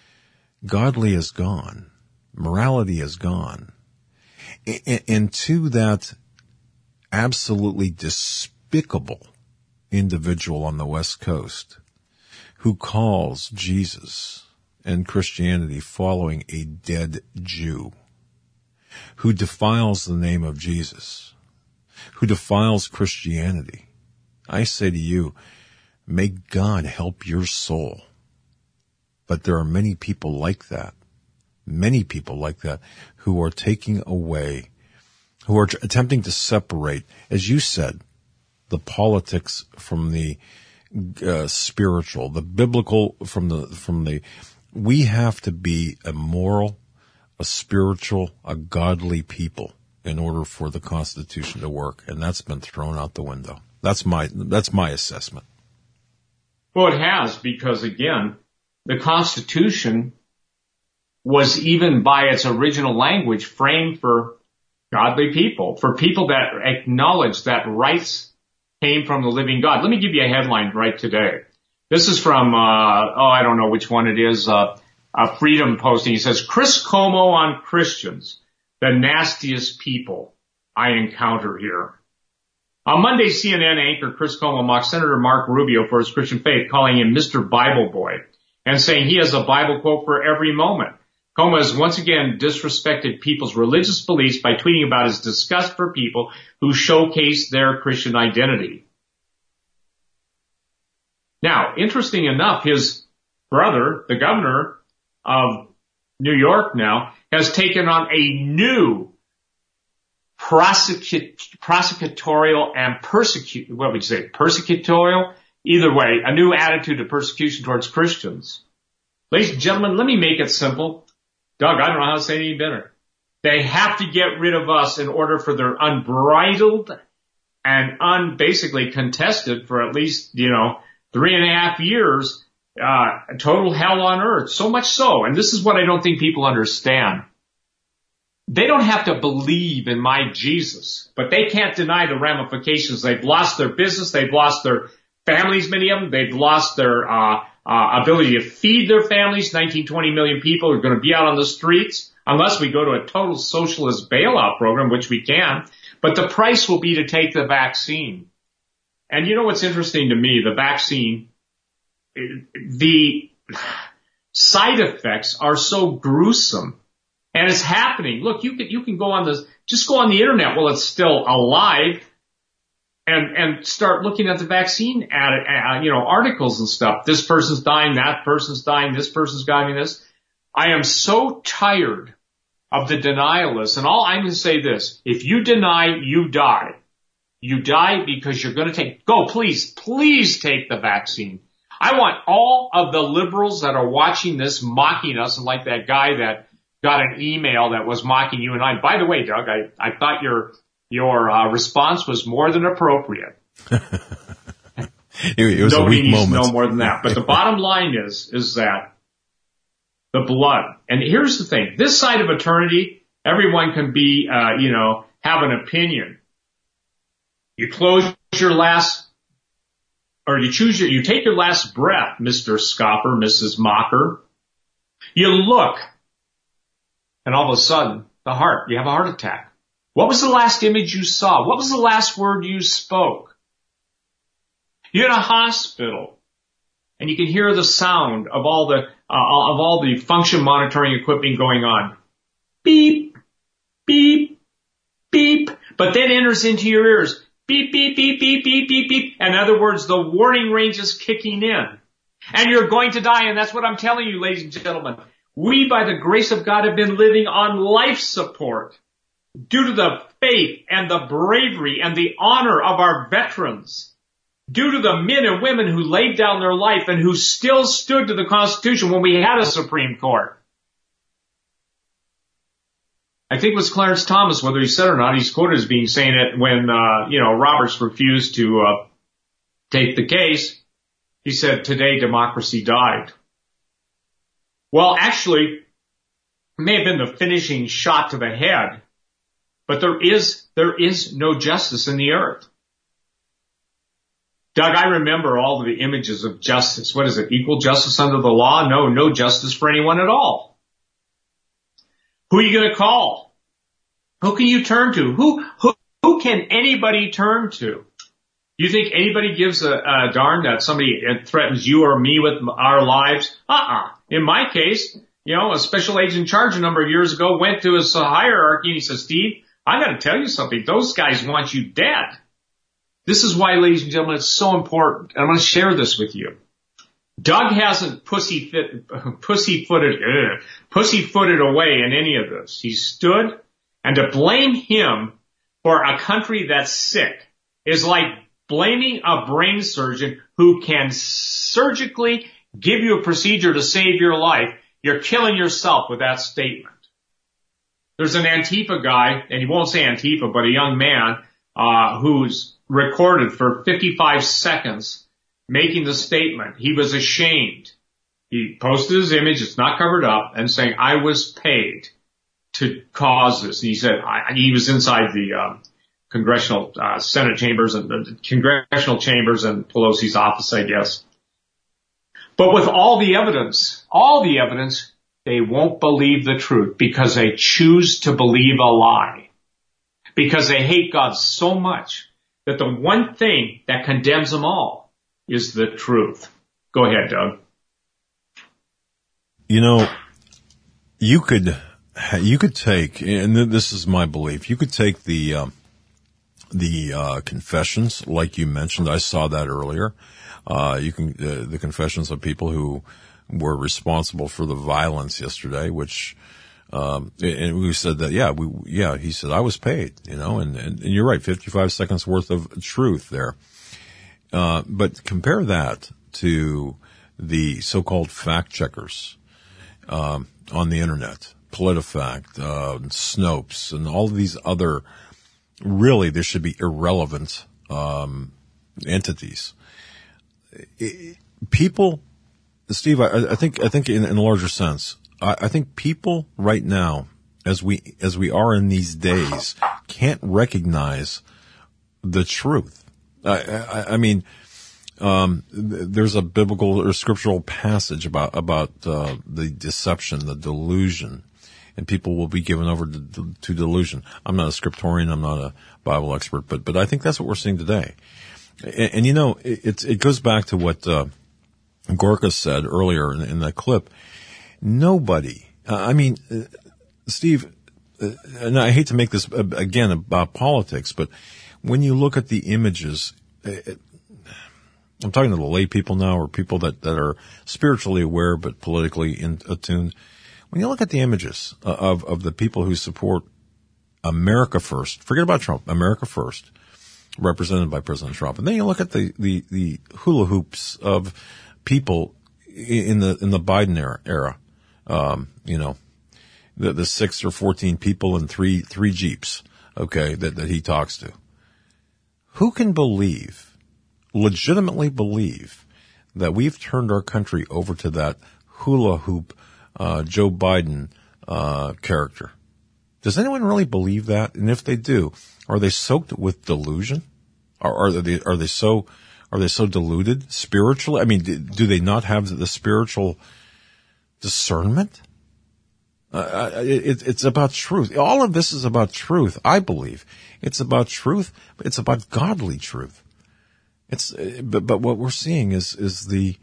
Godly is gone. Morality is gone. And, and to that absolutely despicable individual on the West Coast who calls Jesus and Christianity following a dead Jew, who defiles the name of Jesus, who defiles Christianity, I say to you, may God help your soul. But there are many people like that, many people like that, who are taking away, who are attempting to separate, as you said, the politics from the uh, spiritual, the biblical from the, from the, we have to be a moral, a spiritual, a godly people in order for the Constitution to work. And that's been thrown out the window. That's my, that's my assessment. Well, it has, because again, the Constitution was, even by its original language, framed for godly people, for people that acknowledge that rights came from the living God. Let me give you a headline right today. This is from, uh, oh, I don't know which one it is, uh, uh, Freedom Posting. He says, Chris Como on Christians, the nastiest people I encounter here. On Monday, C N N anchor Chris Como mocked Senator Mark Rubio for his Christian faith, calling him Mister Bible Boy, and saying he has a Bible quote for every moment. Como has once again disrespected people's religious beliefs by tweeting about his disgust for people who showcase their Christian identity. Now, interesting enough, his brother, the governor of New York now, has taken on a new prosecute, prosecutorial and persecute, what would you say, persecutorial? Either way, a new attitude of persecution towards Christians. Ladies and gentlemen, let me make it simple. Doug, I don't know how to say it any better. They have to get rid of us in order for their unbridled and un, basically contested for at least, you know, three and a half years, uh, total hell on earth. So much so, and this is what I don't think people understand. they don't have to believe in my Jesus, but they can't deny the ramifications. They've lost their business. They've lost their families, many of them. They've lost their uh, uh ability to feed their families. nineteen, twenty million people are going to be out on the streets unless we go to a total socialist bailout program, which we can. But the price will be to take the vaccine. And you know what's interesting to me? The vaccine, the side effects are so gruesome. And it's happening. Look, you can, you can go on the, just go on the internet while it's still alive and, and start looking at the vaccine ad, uh, you know, articles and stuff. This person's dying, that person's dying, this person's dying, this. I am so tired of the denialists. And all I'm going to say this, if you deny, you die. You die because you're going to take, go, please, please take the vaccine. I want all of the liberals that are watching this mocking us, and like that guy that got an email that was mocking you and I. By the way, Doug, I, I thought your your uh, response was more than appropriate. it, it was Nobody a weak needs moment. to know more than that. But the bottom line is, is that the blood. And here's the thing: this side of eternity, everyone can be, uh, you know, have an opinion. You close your last, or you choose your, you take your last breath, Mister Scoffer, Missus Mocker. You look. And all of a sudden, the heart, you have a heart attack. What was the last image you saw? What was the last word you spoke? You're in a hospital, and you can hear the sound of all the uh, of all the function monitoring equipment going on. Beep, beep, beep. But then enters into your ears. Beep, beep, beep, beep, beep, beep, beep. In other words, the warning range is kicking in. And you're going to die, and that's what I'm telling you, ladies and gentlemen. We, by the grace of God, have been living on life support due to the faith and the bravery and the honor of our veterans, due to the men and women who laid down their life and who still stood to the Constitution when we had a Supreme Court. I think it was Clarence Thomas, whether he said it or not, he's quoted as being saying it when, uh, you know, Roberts refused to uh, take the case. He said, today democracy died. Well, actually, it may have been the finishing shot to the head, but there is, there is no justice in the earth. Doug, I remember all of the images of justice. What is it? Equal justice under the law? No, no justice for anyone at all. Who are you going to call? Who can you turn to? Who, who, who can anybody turn to? You think anybody gives a, a darn that somebody threatens you or me with our lives? Uh-uh. In my case, you know, a special agent in charge a number of years ago went to his hierarchy and he said, Steve, I got to tell you something. Those guys want you dead. This is why, ladies and gentlemen, it's so important. And I'm going to share this with you. Doug hasn't pussy fit, pussy-footed, ugh, pussy-footed away in any of this. He stood, and to blame him for a country that's sick is like blaming a brain surgeon who can surgically give you a procedure to save your life. You're killing yourself with that statement. There's an Antifa guy, and he won't say Antifa, but a young man, uh, who's recorded for fifty-five seconds making the statement. He was ashamed. He posted his image, it's not covered up, and saying, I was paid to cause this. And he said, I, he was inside the, uh, congressional, uh, Senate chambers and the congressional chambers and Pelosi's office, I guess. But with all the evidence, all the evidence, they won't believe the truth because they choose to believe a lie. Because they hate God so much that the one thing that condemns them all is the truth. Go ahead, Doug. You know, you could, you could take, and this is my belief, you could take the, um, the, uh, confessions, like you mentioned. I saw that earlier. Uh, you can, uh, the confessions of people who were responsible for the violence yesterday, which, um, and we said that, yeah, we, yeah, he said, I was paid, you know, and, and, and you're right, fifty-five seconds worth of truth there. Uh, but compare that to the so-called fact checkers, um, on the internet, PolitiFact, uh, Snopes, and all of these other, really, there should be irrelevant, um, entities. It, people, Steve, I, I think, I think in, in a larger sense, I, I think people right now as we as we are in these days, can't recognize the truth. I, I, I mean, um, th- there's a biblical or scriptural passage about about uh, the deception, the delusion, and people will be given over to, to delusion. I'm not a scriptorian, I'm not a Bible expert, but but I think that's what we're seeing today. And, and you know, it, it it goes back to what uh, Gorka said earlier in, in that clip. Nobody, uh, I mean. Uh, Steve, uh, and I hate to make this, uh, again, about politics, but when you look at the images, it, I'm talking to the lay people now, or people that, that are spiritually aware but politically in, attuned. When you look at the images of, of the people who support America first, forget about Trump, America first, represented by President Trump, and then you look at the, the, the hula hoops of people in the in the Biden era, era um, you know, The, the six or fourteen people and three, three Jeeps, okay, that, that he talks to. Who can believe, legitimately believe, that we've turned our country over to that hula hoop, uh, Joe Biden, uh, character? Does anyone really believe that? And if they do, are they soaked with delusion? Are, are they, are they so, are they so deluded spiritually? I mean, do they not have the spiritual discernment? Uh, it, it's about truth. All of this is about truth, I believe. It's about truth, but it's about godly truth. It's, but, but what we're seeing is, is the,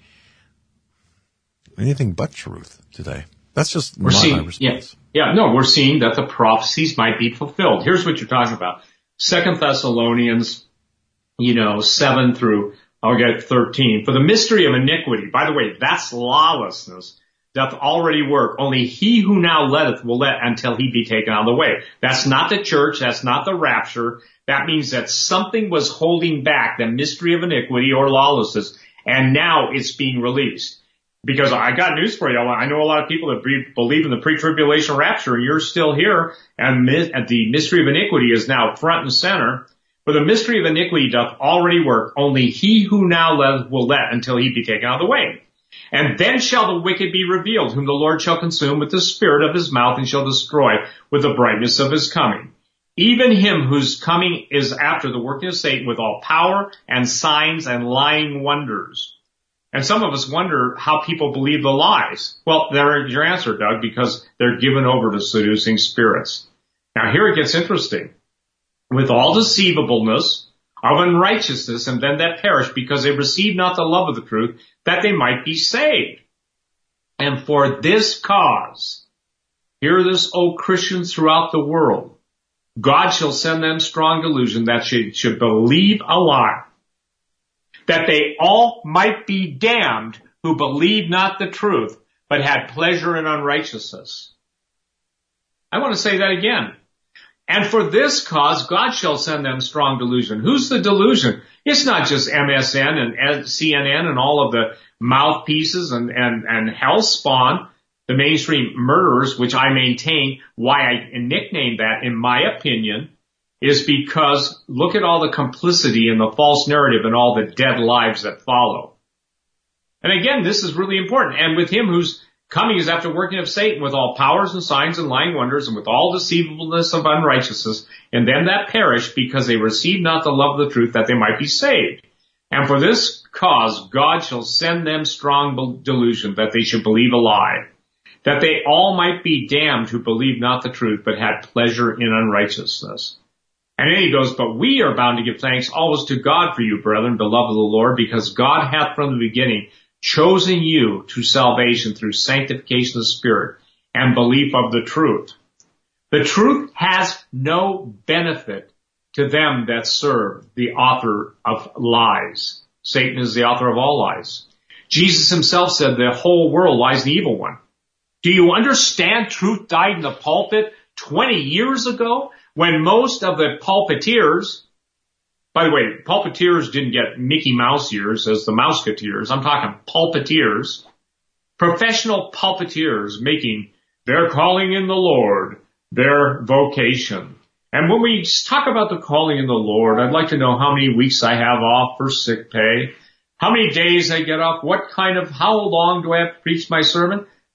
anything but truth today. That's just we're my, seeing, my response. Yeah, yeah, no, we're seeing that the prophecies might be fulfilled. Here's what you're talking about. Second Thessalonians, you know, seven through, I'll get thirteen. For the mystery of iniquity, by the way, that's lawlessness, doth already work. Only he who now letteth will let until he be taken out of the way. That's not the church. That's not the rapture. That means that something was holding back the mystery of iniquity or lawlessness, and now it's being released. Because I got news for you. I know a lot of people that believe in the pre-tribulation rapture, and you're still here, and the mystery of iniquity is now front and center. For the mystery of iniquity doth already work. Only he who now letteth will let until he be taken out of the way. And then shall the wicked be revealed, whom the Lord shall consume with the spirit of his mouth and shall destroy with the brightness of his coming. Even him whose coming is after the working of Satan with all power and signs and lying wonders. And some of us wonder how people believe the lies. Well, there's your answer, Doug, because they're given over to seducing spirits. Now here it gets interesting. With all deceivableness of unrighteousness and them that perish, because they receive not the love of the truth, that they might be saved. And for this cause, hear this, O Christians throughout the world, God shall send them strong delusion that should, should believe a lie, that they all might be damned who believed not the truth, but had pleasure in unrighteousness. I want to say that again. And for this cause, God shall send them strong delusion. Who's the delusion? It's not just M S N and C N N and all of the mouthpieces and, and, and hell spawn, the mainstream murderers, which I maintain why I nicknamed that, in my opinion, is because look at all the complicity in the false narrative and all the dead lives that follow. And again, this is really important. And with him who's coming is after working of Satan with all powers and signs and lying wonders and with all deceivableness of unrighteousness in them that perish because they receive not the love of the truth that they might be saved. And for this cause God shall send them strong delusion that they should believe a lie, that they all might be damned who believe not the truth but had pleasure in unrighteousness. And then he goes, but we are bound to give thanks always to God for you, brethren, beloved of the Lord, because God hath from the beginning chosen you to salvation through sanctification of the Spirit and belief of the truth. The truth has no benefit to them that serve the author of lies. Satan is the author of all lies. Jesus himself said the whole world lies in the evil one. Do you understand truth died in the pulpit twenty years ago when most of the pulpiteers, by the way, pulpiteers didn't get Mickey Mouse ears as the Mouseketeers. I'm talking pulpiteers, professional pulpiteers making their calling in the Lord their vocation. And when we talk about the calling in the Lord, I'd like to know how many weeks I have off for sick pay, how many days I get off, what kind of, how long do I have to preach my sermon?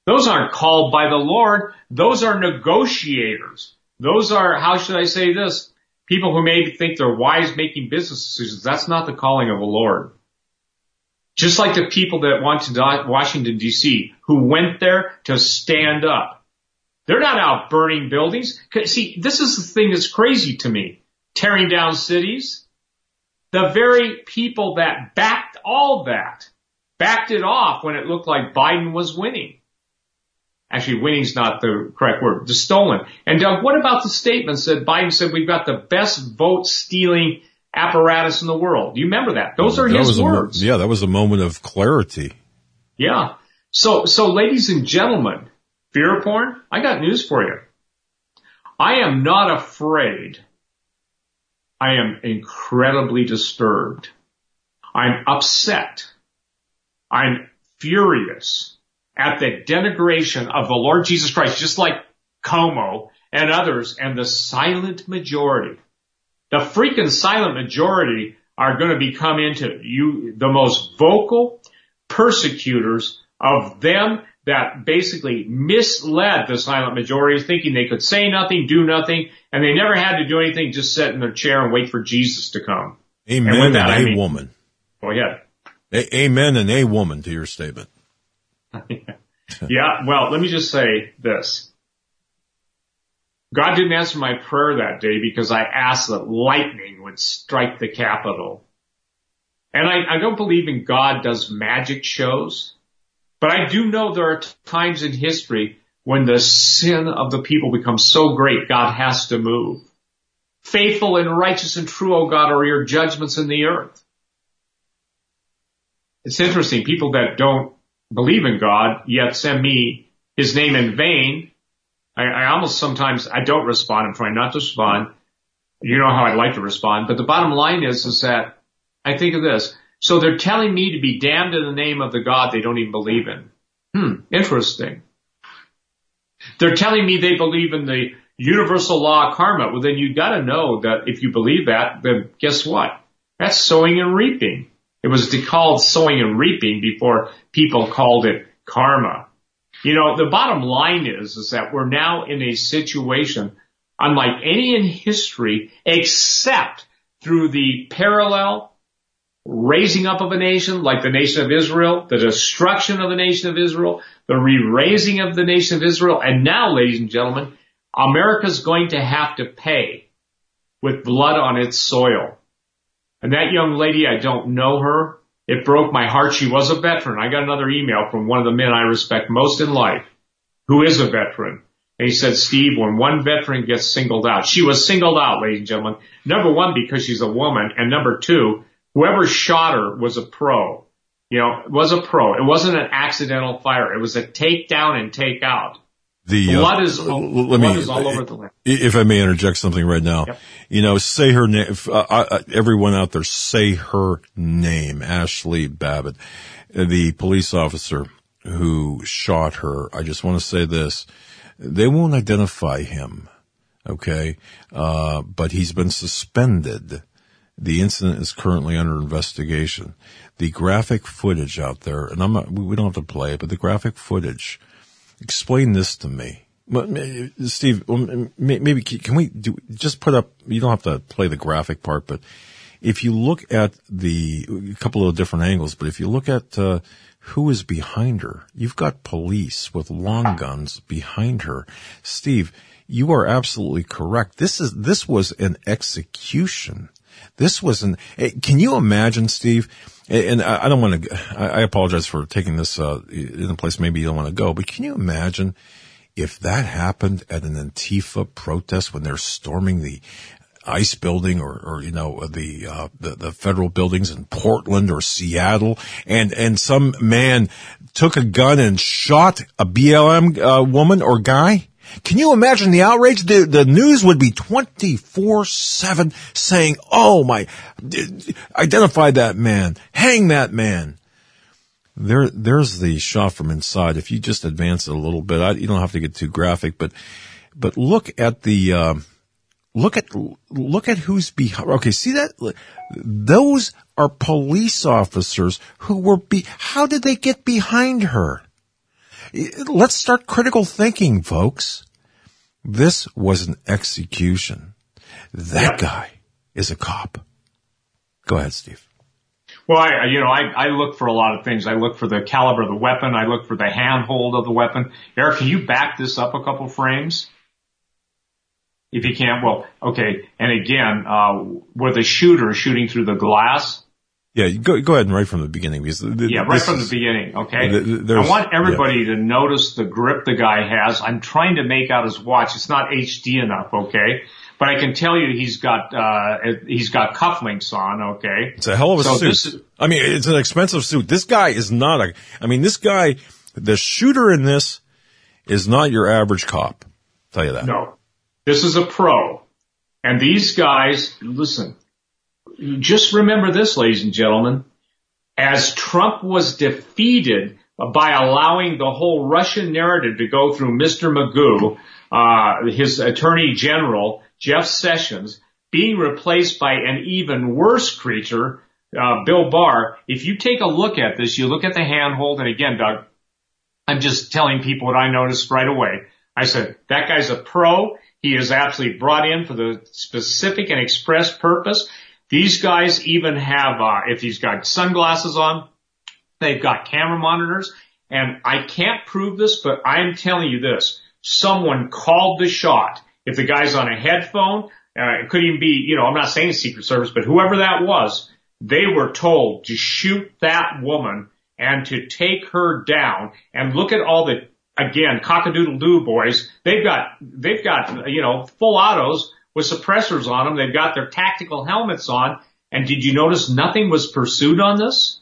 Those aren't called by the Lord. Those are negotiators. Those are, how should I say this? People who maybe think they're wise making business decisions. That's not the calling of the Lord. Just like the people that went to Washington, D C, who went there to stand up. They're not out burning buildings. See, this is the thing that's crazy to me. Tearing down cities. The very people that backed all that, backed it off when it looked like Biden was winning. Actually, winning's not the correct word. Just stolen. And Doug, what about the statements that Biden said we've got the best vote-stealing apparatus in the world? Do you remember that? Those are that his was words. A, yeah, that was a moment of clarity. Yeah. So, so ladies and gentlemen, fear porn, I got news for you. I am not afraid. I am incredibly disturbed. I'm upset. I'm furious at the denigration of the Lord Jesus Christ, just like Como and others and the silent majority. The freaking silent majority are going to become into you, the most vocal persecutors of them that basically misled the silent majority, thinking they could say nothing, do nothing, and they never had to do anything, just sit in their chair and wait for Jesus to come. Amen and, and that, a I mean, woman. Go ahead. A- amen and a woman to your statement. Yeah, well, let me just say this. God didn't answer my prayer that day because I asked that lightning would strike the Capitol. And I, I don't believe in God does magic shows. But I do know there are times in history when the sin of the people becomes so great, God has to move. Faithful and righteous and true, O God, are your judgments in the earth. It's interesting. People that don't believe in God yet send me his name in vain. I, I almost sometimes, I don't respond. I'm trying not to respond. You know how I'd like to respond. But the bottom line is, is that I think of this. So they're telling me to be damned in the name of the God they don't even believe in. Hmm, interesting. They're telling me they believe in the universal law of karma. Well, then you gotta know that if you believe that, then guess what? That's sowing and reaping. It was called sowing and reaping before people called it karma. You know, the bottom line is, is that we're now in a situation unlike any in history except through the parallel raising up of a nation like the nation of Israel, the destruction of the nation of Israel, the re-raising of the nation of Israel, and now, ladies and gentlemen, America's going to have to pay with blood on its soil. And that young lady, I don't know her. It broke my heart. She was a veteran. I got another email from one of the men I respect most in life, who is a veteran. And he said, Steve, when one veteran gets singled out, she was singled out, ladies and gentlemen. Number one, because she's a woman, and number two, whoever shot her was a pro. You know, was a pro. It wasn't an accidental fire. It was a take down and take out. The uh, blood is, all, let blood me, is all over the land. If I may interject something right now, yep. You know, say her name. Uh, uh, everyone out there, say her name. Ashley Babbitt, the police officer who shot her. I just want to say this: they won't identify him, okay? Uh, but he's been suspended. The incident is currently under investigation. The graphic footage out there, and I'm not, we don't have to play it, but the graphic footage. Explain this to me. Steve, maybe can we do, just put up, you don't have to play the graphic part, but if you look at the, a couple of different angles, but if you look at, uh, who is behind her, you've got police with long guns behind her. Steve, you are absolutely correct. This is, this was an execution. This was an, can you imagine, Steve? And I don't want to, I apologize for taking this, uh, in a place maybe you don't want to go, but can you imagine if that happened at an Antifa protest when they're storming the ICE building or, or, you know, the, uh, the, the federal buildings in Portland or Seattle and, and some man took a gun and shot a B L M, uh, woman or guy? Can you imagine the outrage? The, the news would be twenty-four seven saying, oh my, identify that man, hang that man. There, there's the shot from inside. If you just advance it a little bit, I, you don't have to get too graphic, but, but look at the, uh, look at, look at who's behind. Okay. See that? Those are police officers who were be, how did they get behind her? Let's start critical thinking, folks. This was an execution. That yep. guy is a cop. Go ahead, Steve. Well, I, you know, I, I look for a lot of things. I look for the caliber of the weapon. I look for the handhold of the weapon. Eric, can you back this up a couple frames? If you can't, well, okay. And again, uh, were the shooter shooting through the glass? Yeah, go, go ahead and right from the beginning. Because the, yeah, right from is, the beginning, okay? The, I want everybody yeah. to notice the grip the guy has. I'm trying to make out his watch. It's not H D enough, okay? But I can tell you he's got, uh, he's got cufflinks on, okay? It's a hell of a so suit. This, I mean, it's an expensive suit. This guy is not a, I mean, this guy, the shooter in this is not your average cop. I'll tell you that. No. This is a pro. And these guys, listen, just remember this, ladies and gentlemen. As Trump was defeated by allowing the whole Russian narrative to go through Mister Magoo, uh, his attorney general, Jeff Sessions, being replaced by an even worse creature, uh, Bill Barr. If you take a look at this, you look at the handhold, and again, Doug, I'm just telling people what I noticed right away. I said, that guy's a pro. He is absolutely brought in for the specific and express purpose. These guys even have, uh, if he's got sunglasses on, they've got camera monitors. And I can't prove this, but I'm telling you this. Someone called the shot. If the guy's on a headphone, uh, it could even be, you know, I'm not saying Secret Service, but whoever that was, they were told to shoot that woman and to take her down. And look at all the, again, cock-a-doodle-doo boys. They've got, they've got, you know, full autos with suppressors on them. They've got their tactical helmets on. And did you notice nothing was pursued on this?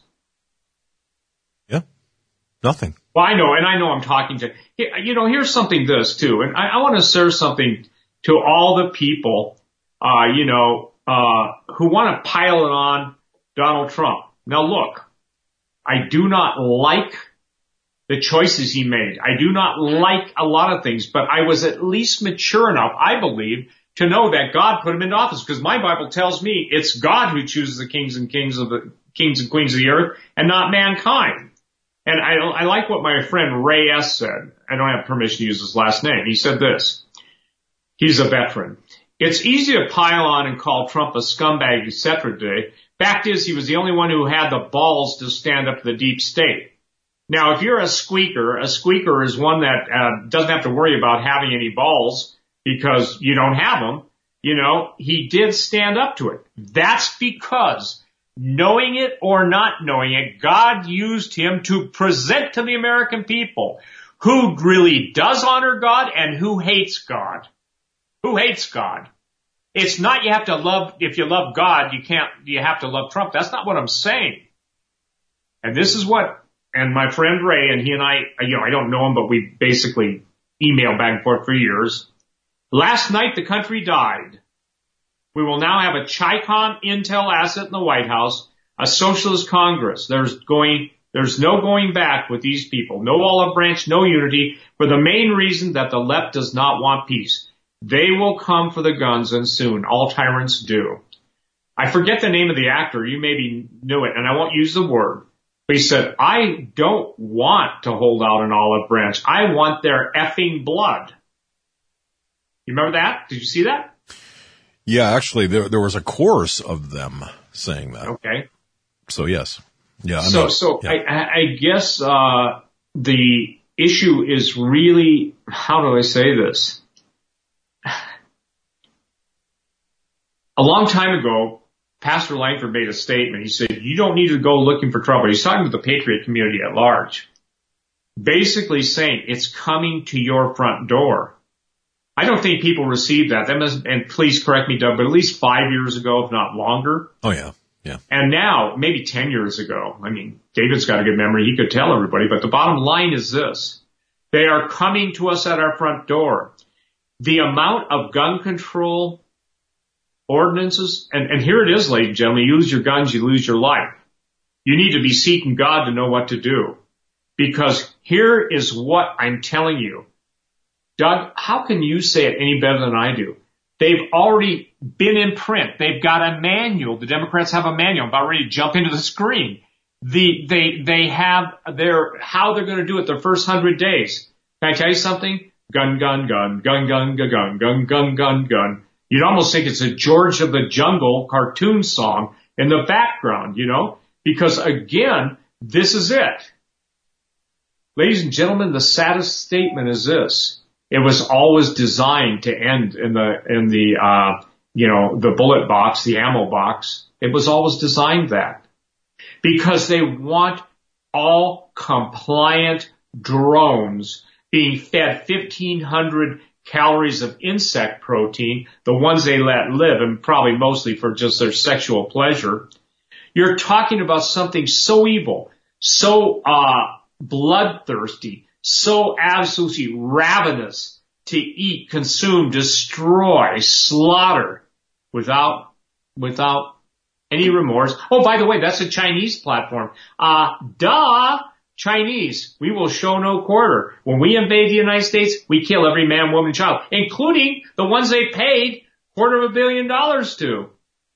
Yeah, nothing. Well, I know, and I know I'm talking to, you know, here's something this too, and I, I want to serve something to all the people, uh, you know, uh, who want to pile it on Donald Trump. Now look, I do not like the choices he made. I do not like a lot of things, but I was at least mature enough, I believe, to know that God put him into office, because my Bible tells me it's God who chooses the kings and kings of the kings and queens of the earth and not mankind. And I, I like what my friend Ray S. said. I don't have permission to use his last name. He said this. He's a veteran. It's easy to pile on and call Trump a scumbag, et cetera today. Fact is, he was the only one who had the balls to stand up to the deep state. Now, if you're a squeaker, a squeaker is one that uh, doesn't have to worry about having any balls because you don't have them. You know, he did stand up to it. That's because, knowing it or not knowing it, God used him to present to the American people who really does honor God and who hates God. Who hates God? It's not you have to love, if you love God, you can't, you have to love Trump. That's not what I'm saying. And this is what, and my friend Ray, and he and I, you know, I don't know him, but we basically emailed back and forth for years. Last night the country died. We will now have a Chicon Intel asset in the White House, a socialist Congress. There's going, there's no going back with these people. No olive branch, no unity, for the main reason that the left does not want peace. They will come for the guns, and soon. All tyrants do. I forget the name of the actor. You maybe knew it, and I won't use the word. But he said, I don't want to hold out an olive branch. I want their effing blood. You remember that? Did you see that? Yeah, actually, there there was a chorus of them saying that. Okay. So yes, yeah. I so mean, so yeah. I, I guess uh the issue is really, how do I say this? A long time ago, Pastor Langford made a statement. He said, "You don't need to go looking for trouble." He's talking to the patriot community at large, basically saying it's coming to your front door. I don't think people receive that. That must, and please correct me, Doug, but at least five years ago, if not longer. Oh, yeah, yeah. And now, maybe ten years ago. I mean, David's got a good memory. He could tell everybody. But the bottom line is this. They are coming to us at our front door. The amount of gun control ordinances, and, and here it is, ladies and gentlemen, you lose your guns, you lose your life. You need to be seeking God to know what to do. Because here is what I'm telling you. Doug, how can you say it any better than I do? They've already been in print. They've got a manual. The Democrats have a manual. I'm about ready to jump into the screen. the, they, they have their, how they're going to do it their first hundred days. Can I tell you something? Gun, gun, gun, gun, gun, gun, gun, gun, gun, gun, gun. You'd almost think it's a George of the Jungle cartoon song in the background, you know, because again, this is it. Ladies and gentlemen, the saddest statement is this. It was always designed to end in the, in the, uh, you know, the bullet box, the ammo box. It was always designed that because they want all compliant drones being fed fifteen hundred calories of insect protein, the ones they let live, and probably mostly for just their sexual pleasure. You're talking about something so evil, so uh bloodthirsty, so absolutely ravenous to eat, consume, destroy, slaughter without without any remorse. Oh, by the way, that's a Chinese platform. Uh duh. Chinese, we will show no quarter. When we invade the United States, we kill every man, woman, and child, including the ones they paid quarter of a billion dollars to.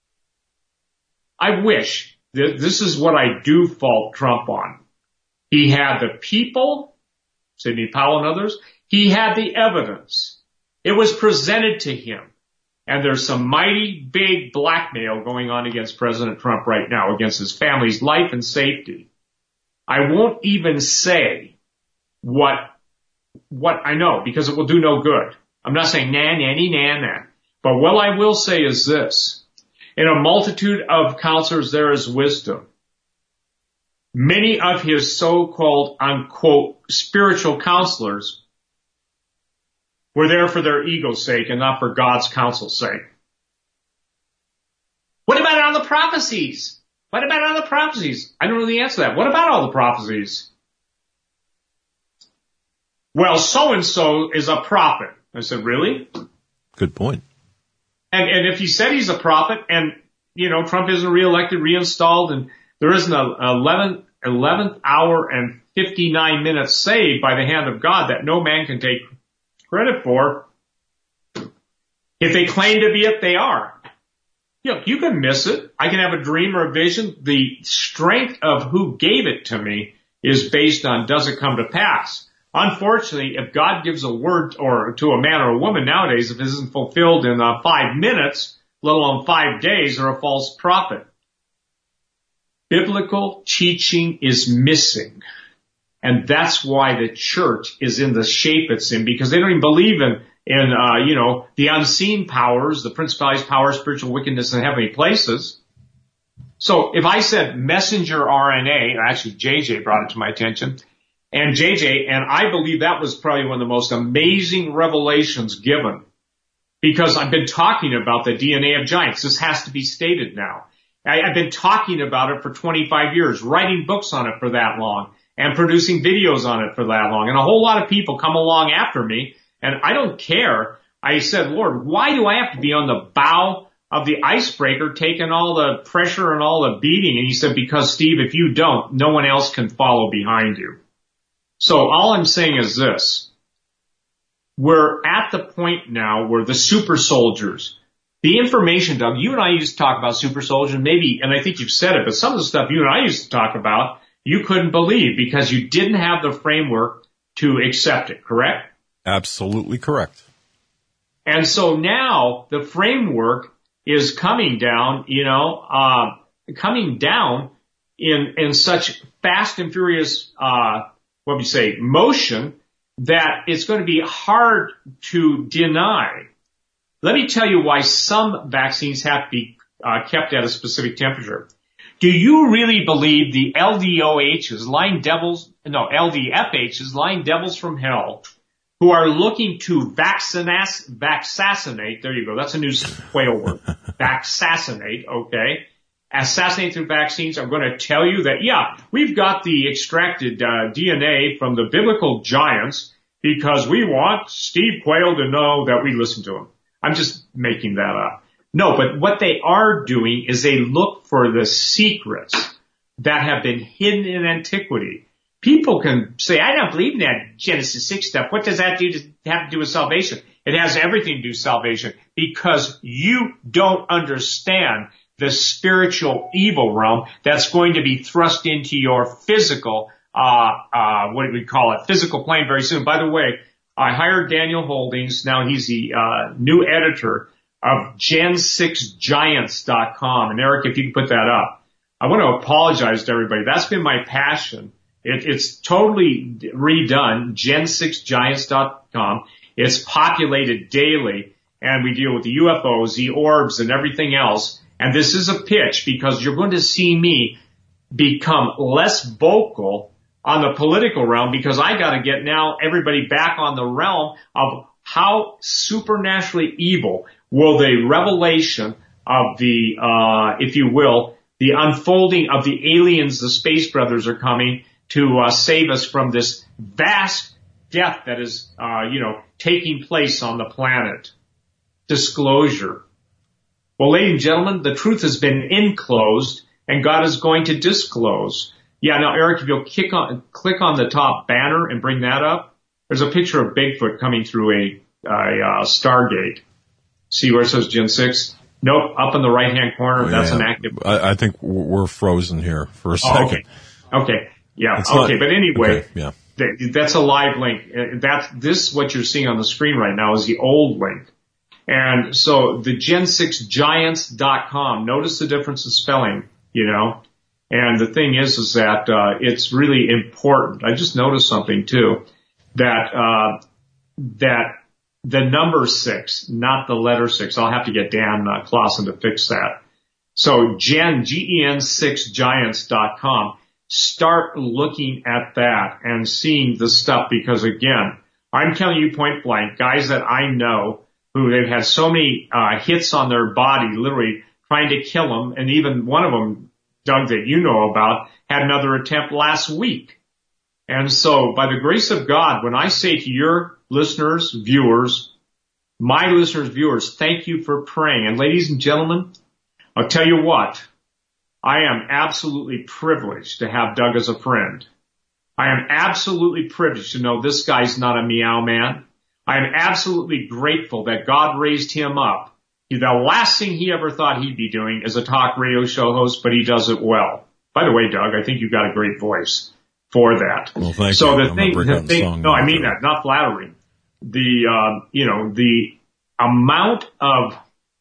I wish, th- this is what I do fault Trump on. He had the people, Sidney Powell and others, he had the evidence. It was presented to him. And there's some mighty big blackmail going on against President Trump right now, against his family's life and safety. I won't even say what, what I know because it will do no good. I'm not saying nah, nanny, nah, nah. But what I will say is this. In a multitude of counselors, there is wisdom. Many of his so-called, unquote, spiritual counselors were there for their ego's sake and not for God's counsel's sake. What about all the prophecies? What about all the prophecies? I don't know the answer to that. What about all the prophecies? Well, so-and-so is a prophet. I said, really? Good point. And, and if he said he's a prophet and, you know, Trump isn't reelected, reinstalled, and there isn't an eleventh, eleventh hour and fifty-nine minutes saved by the hand of God that no man can take credit for, if they claim to be it, they are. You know, you can miss it. I can have a dream or a vision. The strength of who gave it to me is based on does it come to pass. Unfortunately, if God gives a word or to a man or a woman nowadays, if it isn't fulfilled in uh, five minutes, let alone five days, they're a false prophet. Biblical teaching is missing. And that's why the church is in the shape it's in, because they don't even believe in in, uh, you know, the unseen powers, the principalities, powers, spiritual wickedness in heavenly places. So if I said messenger R N A, actually J J brought it to my attention, and J J, and I believe that was probably one of the most amazing revelations given, because I've been talking about the D N A of giants. This has to be stated now. I, I've been talking about it for twenty-five years, writing books on it for that long, and producing videos on it for that long. And a whole lot of people come along after me, and I don't care. I said, Lord, why do I have to be on the bow of the icebreaker taking all the pressure and all the beating? And he said, because, Steve, if you don't, no one else can follow behind you. So all I'm saying is this. We're at the point now where the super soldiers, the information, Doug, you and I used to talk about super soldiers, maybe, and I think you've said it, but some of the stuff you and I used to talk about, you couldn't believe because you didn't have the framework to accept it, correct? Absolutely correct. And so now the framework is coming down, you know, uh, coming down in, in such fast and furious, uh, what do you say, motion that it's going to be hard to deny. Let me tell you why some vaccines have to be uh, kept at a specific temperature. Do you really believe the L D O Hs, lying devils, no, L D F Hs, lying devils from hell, who are looking to vaccinate, vaccinate, there you go, that's a new whale word, vaccinate, okay, assassinate through vaccines, I'm going to tell you that, yeah, we've got the extracted uh, D N A from the biblical giants because we want Steve Quayle to know that we listen to him. I'm just making that up. No, but what they are doing is they look for the secrets that have been hidden in antiquity. People can say, I don't believe in that Genesis six stuff. What does that do to, have to do with salvation? It has everything to do with salvation because you don't understand the spiritual evil realm that's going to be thrust into your physical, uh, uh, what do we call it, physical plane very soon. By the way, I hired Daniel Holdings. Now he's the, uh, new editor of Gen six Giants dot com. And Eric, if you can put that up. I want to apologize to everybody. That's been my passion. It, it's totally redone, Gen six Giants dot com. It's populated daily, and we deal with the U F Os, the orbs, and everything else. And this is a pitch because you're going to see me become less vocal on the political realm because I got to get now everybody back on the realm of how supernaturally evil will the revelation of the, uh, if you will, the unfolding of the aliens, the Space Brothers are coming to uh, save us from this vast death that is, uh, you know, taking place on the planet. Disclosure. Well, ladies and gentlemen, the truth has been enclosed, and God is going to disclose. Yeah, now, Eric, if you'll kick on, click on the top banner and bring that up, there's a picture of Bigfoot coming through a, a uh, Stargate. See where it says Gen six? Nope, up in the right-hand corner. That's yeah, an active. I, I think we're frozen here for a second. Oh, okay. Okay. Yeah. It's okay. Not, but anyway, okay, yeah. th- that's a live link. That's this what you're seeing on the screen right now is the old link. And so the Gen six Giants dot com. Notice the difference in spelling, you know. And the thing is, is that uh, it's really important. I just noticed something too, that uh, that. The number six, not the letter six. I'll have to get Dan uh, Clausen to fix that. So Gen, G E N six Giants dot com. Start looking at that and seeing the stuff because again, I'm telling you point blank, guys that I know who they've had so many uh, hits on their body, literally trying to kill them, and even one of them, Doug, that you know about, had another attempt last week. And so by the grace of God, when I say to your listeners, viewers, my listeners, viewers, thank you for praying. And ladies and gentlemen, I'll tell you what, I am absolutely privileged to have Doug as a friend. I am absolutely privileged to know this guy's not a meow man. I am absolutely grateful that God raised him up. The last thing he ever thought he'd be doing is a talk radio show host, but he does it well. By the way, Doug, I think you've got a great voice for that. Well, thank so you. the I'm thing, the thing, no, I mean there. that, not flattering. The, uh, you know, the amount of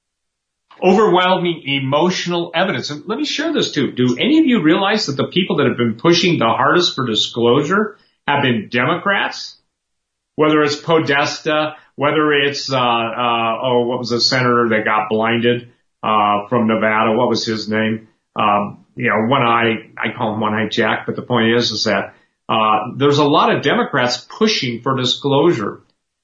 overwhelming emotional evidence. And let me share this too. Do any of you realize that the people that have been pushing the hardest for disclosure have been Democrats? Whether it's Podesta, whether it's, uh, uh, oh, what was the senator that got blinded, uh, from Nevada? What was his name? Um, you know, one eye, I call him one eye Jack, but the point is, is that, uh, there's a lot of Democrats pushing for disclosure.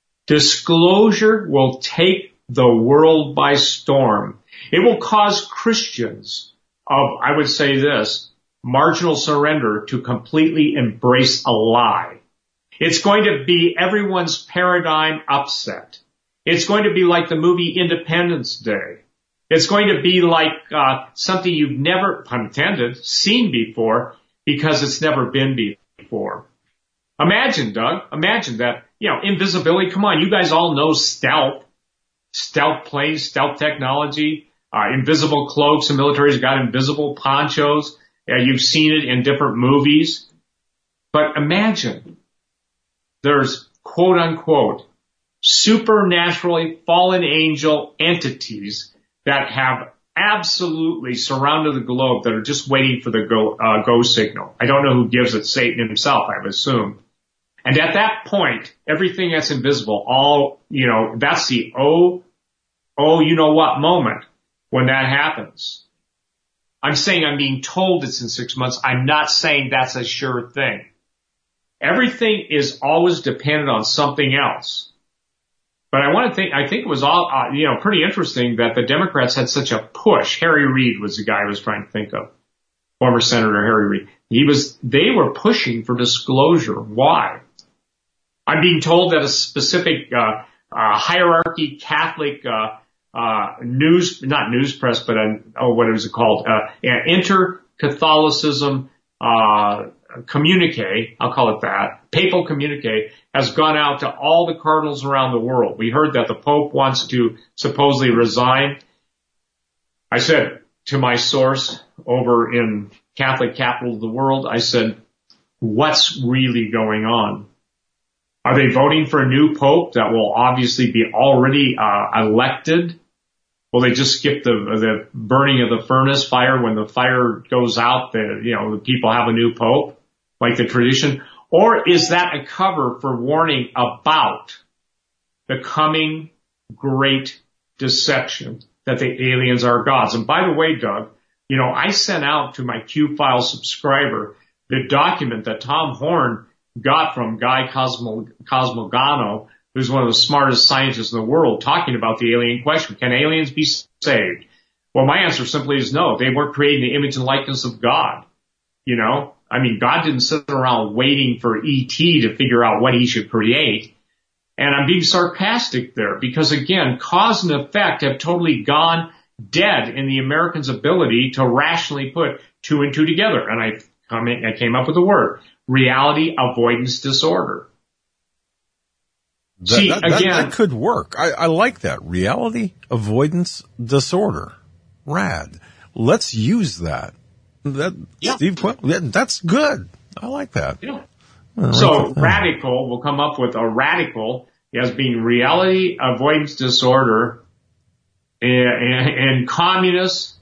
Disclosure will take the world by storm. It will cause Christians of, I would say this, marginal surrender to completely embrace a lie. It's going to be everyone's paradigm upset. It's going to be like the movie Independence Day. It's going to be like uh something you've never, pun intended, seen before because it's never been before. Imagine, Doug, imagine that, you know, invisibility. Come on, you guys all know stealth, stealth planes, stealth technology, uh, invisible cloaks. The military's got invisible ponchos. Uh, you've seen it in different movies. But imagine there's quote unquote supernaturally fallen angel entities that have absolutely surrounded the globe that are just waiting for the go, uh, go signal. I don't know who gives it, Satan himself, I would assume. And at that point, everything that's invisible, all, you know, that's the oh, oh, you know what moment when that happens. I'm saying I'm being told it's in six months. I'm not saying that's a sure thing. Everything is always dependent on something else. But I want to think, I think it was all, uh, you know, pretty interesting that the Democrats had such a push. Harry Reid was the guy I was trying to think of. Former Senator Harry Reid. He was, they were pushing for disclosure. Why? I'm being told that a specific, uh, uh, hierarchy Catholic, uh, uh, news, not news press, but, an, oh, what is it called? Uh, inter-Catholicism, uh, communique, I'll call it that, papal communique, has gone out to all the cardinals around the world. We heard that the Pope wants to supposedly resign. I said, to my source over in Catholic capital of the world. I said, what's really going on? Are they voting for a new pope that will obviously be already uh, elected? Will they just skip the the burning of the furnace fire when the fire goes out? The you know the people have a new pope, like the tradition, or is that a cover for warning about the coming great deception that the aliens are gods? And by the way, Doug, you know I sent out to my Q-File subscriber the document that Tom Horn got from Guy Cosmo, Cosmogano, who's one of the smartest scientists in the world, talking about the alien question. Can aliens be saved? Well, my answer simply is no. They weren't creating the image and likeness of God. You know, I mean, God didn't sit around waiting for E T to figure out what he should create. And I'm being sarcastic there because, again, cause and effect have totally gone dead in the Americans' ability to rationally put two and two together. And I, come in, I came up with the word. Reality avoidance disorder. That, See, that, again, that, that could work. I, I like that. Reality avoidance disorder. Rad. Let's use that. That yeah. Steve Quayle, that, that's good. I like that. Yeah. Like so that. radical, we'll come up with a radical as being reality avoidance disorder and, and, and communists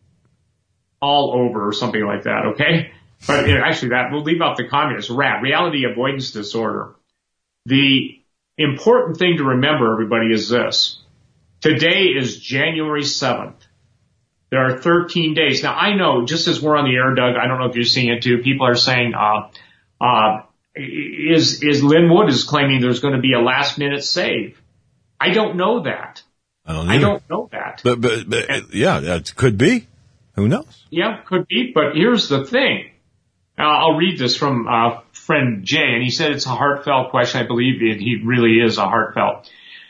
all over or something like that, okay? But actually that, we'll leave out the communists. RAD, reality avoidance disorder. The important thing to remember, everybody, is this. Today is January seventh. There are thirteen days. Now, I know, just as we're on the air, Doug, I don't know if you're seeing it too, people are saying, uh, uh, is, is Lynn Wood is claiming there's going to be a last minute save. I don't know that. I don't, I don't know that. But, but, but and, yeah, it could be. Who knows? Yeah, could be. But here's the thing. Uh, I'll read this from uh, friend Jay, and he said it's a heartfelt question. I believe it. He really is a heartfelt.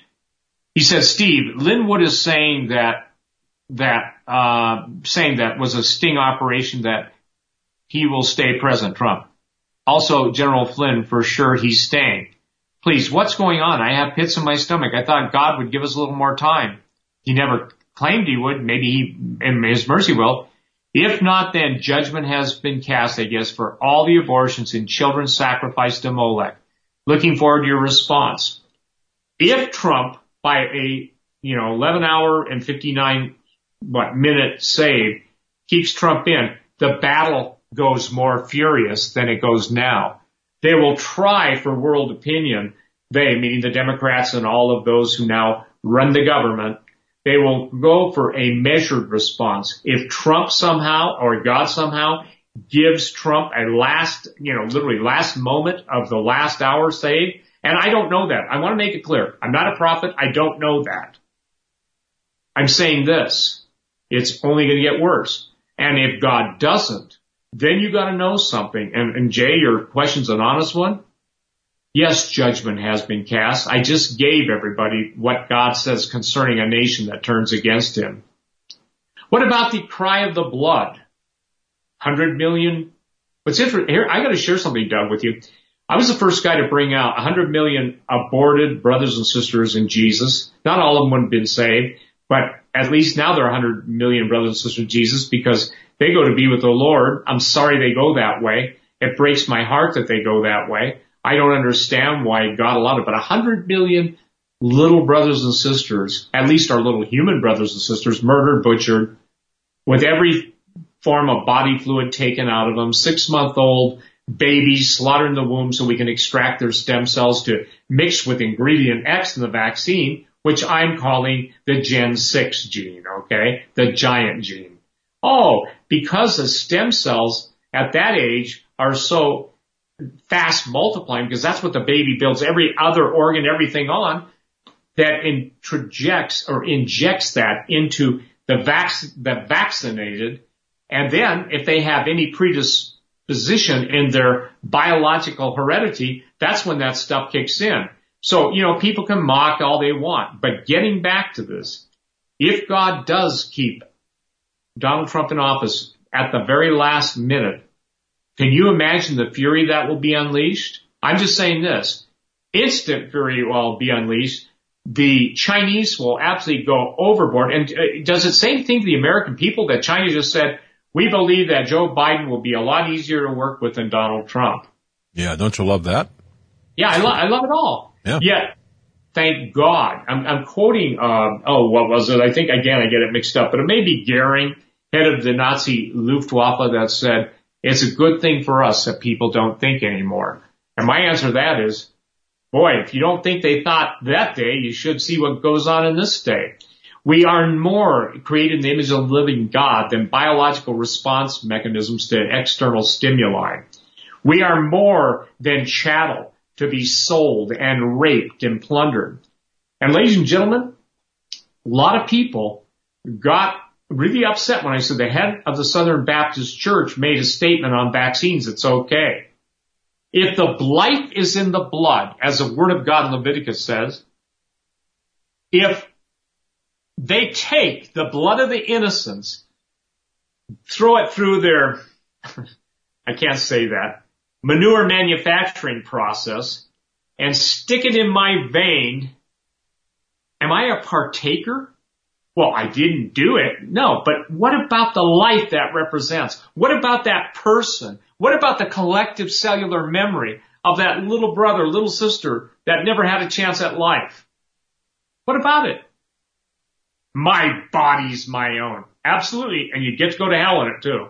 He says, Steve, Lynn Wood is saying that that uh saying that was a sting operation, that he will stay President Trump. Also, General Flynn, for sure, he's staying. Please, what's going on? I have pits in my stomach. I thought God would give us a little more time. He never claimed he would. Maybe he, in his mercy, will. If not, then judgment has been cast, I guess, for all the abortions and children sacrificed to Molech. Looking forward to your response. If Trump, by a, you know, eleven hour and fifty-nine what minute save, keeps Trump in, the battle goes more furious than it goes now. They will try for world opinion. They, meaning the Democrats and all of those who now run the government, they will go for a measured response. If Trump somehow, or God somehow, gives Trump a last, you know, literally last moment of the last hour save, and I don't know that. I want to make it clear. I'm not a prophet. I don't know that. I'm saying this. It's only going to get worse. And if God doesn't, then you got to know something. And, and Jay, your question's an honest one. Yes, judgment has been cast. I just gave everybody what God says concerning a nation that turns against him. What about the cry of the blood? Hundred million. What's interesting here, I got to share something, Doug, with you. I was the first guy to bring out one hundred million aborted brothers and sisters in Jesus. Not all of them would have been saved, but at least now there are one hundred million brothers and sisters in Jesus because they go to be with the Lord. I'm sorry they go that way. It breaks my heart that they go that way. I don't understand why God allowed it, but one hundred million little brothers and sisters, at least our little human brothers and sisters, murdered, butchered, with every form of body fluid taken out of them, six-month-old babies slaughtered in the womb so we can extract their stem cells to mix with ingredient X in the vaccine, which I'm calling the Gen six gene, okay? The giant gene. Oh, because the stem cells at that age are so fast multiplying, because that's what the baby builds every other organ, everything on, that introjects or injects that into the vac- the vaccinated. And then if they have any predisposition in their biological heredity, that's when that stuff kicks in. So, you know, people can mock all they want, but getting back to this, if God does keep Donald Trump in office at the very last minute, can you imagine the fury that will be unleashed? I'm just saying this. Instant fury will be unleashed. the Chinese will absolutely go overboard. And uh, does the same thing to the American people that China just said, we believe that Joe Biden will be a lot easier to work with than Donald Trump. Yeah, don't you love that? Yeah, I, lo- I love it all. Yeah. Yet, thank God, I'm, I'm quoting, uh, oh, what was it? I think, again, I get it mixed up, but it may be Goering, head of the Nazi Luftwaffe, that said, it's a good thing for us that people don't think anymore. And my answer to that is, boy, if you don't think they thought that day, you should see what goes on in this day. We are more created in the image of the living God than biological response mechanisms to external stimuli. We are more than chattel to be sold and raped and plundered. And ladies and gentlemen, a lot of people got really upset when I said the head of the Southern Baptist Church made a statement on vaccines. It's okay. If the life is in the blood, as the Word of God in Leviticus says, if they take the blood of the innocents, throw it through their, I can't say that, manure manufacturing process, and stick it in my vein, am I a partaker? Well, I didn't do it. No, but what about the life that represents? What about that person? What about the collective cellular memory of that little brother, little sister that never had a chance at life? What about it? My body's my own. Absolutely. And you get to go to hell in it too.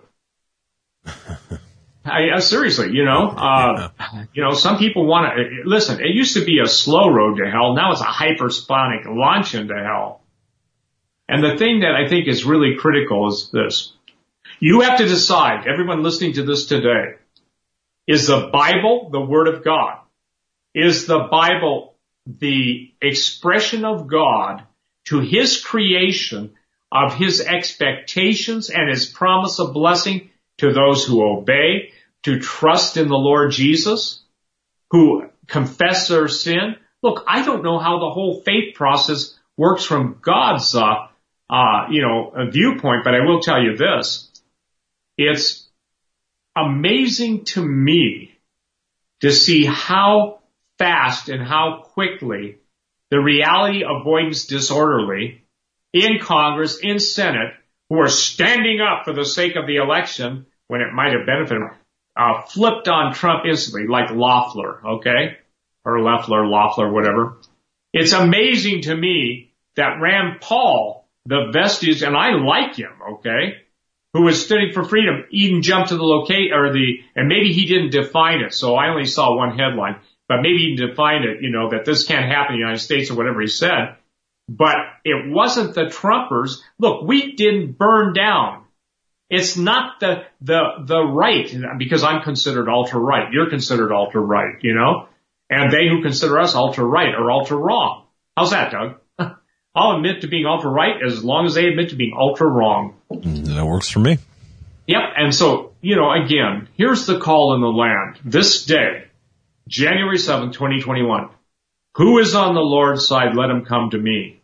I, uh, seriously, you know, uh, you know, some people want to, listen, it used to be a slow road to hell. Now it's a hypersonic launch into hell. And the thing that I think is really critical is this. You have to decide, everyone listening to this today, is the Bible the Word of God? Is the Bible the expression of God to His creation of His expectations and His promise of blessing to those who obey, to trust in the Lord Jesus, who confess their sin? Look, I don't know how the whole faith process works from God's, uh, uh, you know, viewpoint, but I will tell you this. It's amazing to me to see how fast and how quickly the reality avoidance disorderly in Congress, in Senate, who are standing up for the sake of the election when it might have benefited them, uh, flipped on Trump instantly, like Loeffler, okay? Or Loeffler, Loeffler, whatever. It's amazing to me that Rand Paul, the vestige, and I like him, okay, who was studying for freedom, even jumped to the locate, or the, and maybe he didn't define it, so I only saw one headline, but maybe he defined it, you know, that this can't happen in the United States or whatever he said. But it wasn't the Trumpers. Look, we didn't burn down. It's not the, the, the right, because I'm considered ultra-right. You're considered ultra-right, you know? And they who consider us ultra-right are ultra-wrong. How's that, Doug? I'll admit to being ultra-right as long as they admit to being ultra-wrong. That works for me. Yep. And so, you know, again, here's the call in the land. This day, January seventh, twenty twenty-one. Who is on the Lord's side? Let him come to me.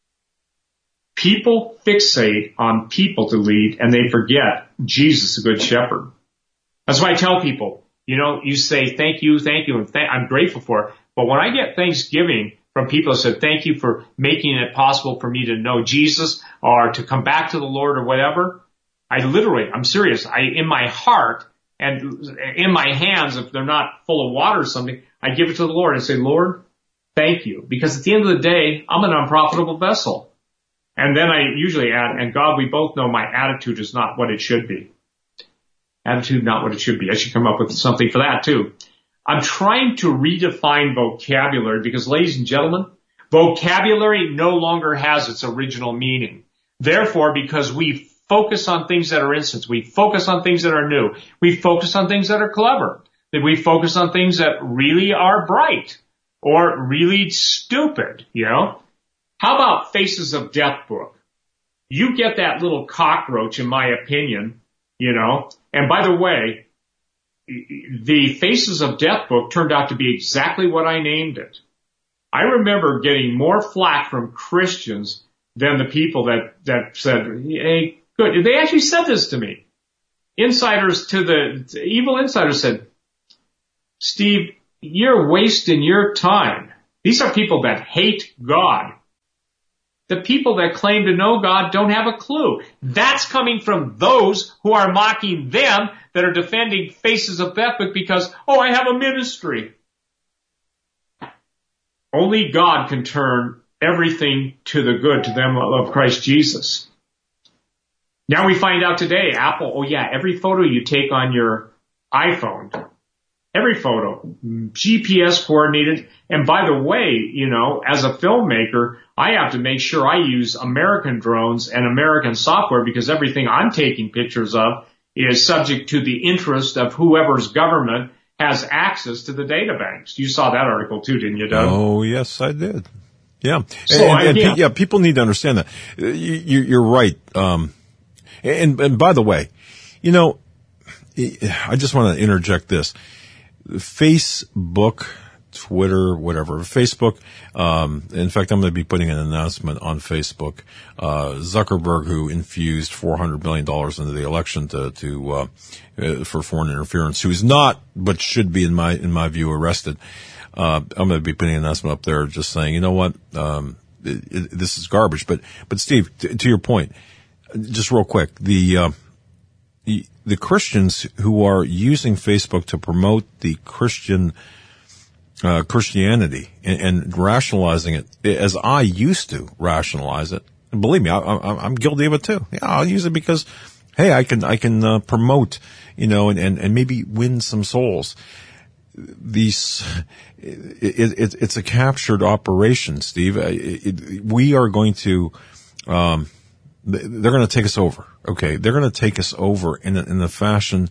People fixate on people to lead, and they forget Jesus, the Good Shepherd. That's why I tell people, you know, you say thank you, thank you, and th- I'm grateful for it. But when I get Thanksgiving from people who said thank you for making it possible for me to know Jesus or to come back to the Lord or whatever, I literally, I'm serious, I in my heart and in my hands, if they're not full of water or something, I give it to the Lord and say, Lord, thank you. Because at the end of the day, I'm an unprofitable vessel. And then I usually add, and God, we both know my attitude is not what it should be. Attitude, not what it should be. I should come up with something for that too. I'm trying to redefine vocabulary because, ladies and gentlemen, vocabulary no longer has its original meaning. Therefore, because we focus on things that are instant, we focus on things that are new, we focus on things that are clever, that we focus on things that really are bright or really stupid, you know? How about Faces of Death book? You get that little cockroach, in my opinion, you know? And by the way, the Faces of Death book turned out to be exactly what I named it. I remember getting more flack from Christians than the people that, that said, hey, good. They actually said this to me. Insiders to the, evil insiders said, Steve, you're wasting your time. These are people that hate God. The people that claim to know God don't have a clue. That's coming from those who are mocking them, that are defending Faces of Bethwick because, oh, I have a ministry. Only God can turn everything to the good to them of Christ Jesus. Now we find out today, Apple, oh yeah, every photo you take on your iPhone, every photo, G P S coordinated. And by the way, you know, as a filmmaker, I have to make sure I use American drones and American software because everything I'm taking pictures of is subject to the interest of whoever's government has access to the data banks. You saw that article too, didn't you, Doug? Oh, yes, I did. Yeah. So and, I, and, yeah. yeah, people need to understand that. You, you, you're right. Um, and, and by the way, you know, I just want to interject this. Facebook, Twitter, whatever, Facebook. Um, in fact, I'm going to be putting an announcement on Facebook. Uh, Zuckerberg, who infused four hundred million dollars into the election to, to, uh, uh, for foreign interference, who's not, but should be in my, in my view, arrested. Uh, I'm going to be putting an announcement up there just saying, you know what, um, it, it, this is garbage. But, but Steve, t- to your point, just real quick, the, uh, the, the Christians who are using Facebook to promote the Christian, uh, Christianity and, and rationalizing it as I used to rationalize it. And believe me, I, I, I'm guilty of it too. Yeah, I'll use it because, hey, I can, I can, uh, promote, you know, and, and, and maybe win some souls. These, it, it, it's a captured operation, Steve. It, it, we are going to, um, they're going to take us over. Okay. They're going to take us over in a, in a fashion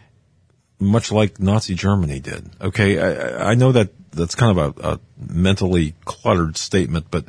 much like Nazi Germany did. Okay. I, I know that that's kind of a, a mentally cluttered statement, but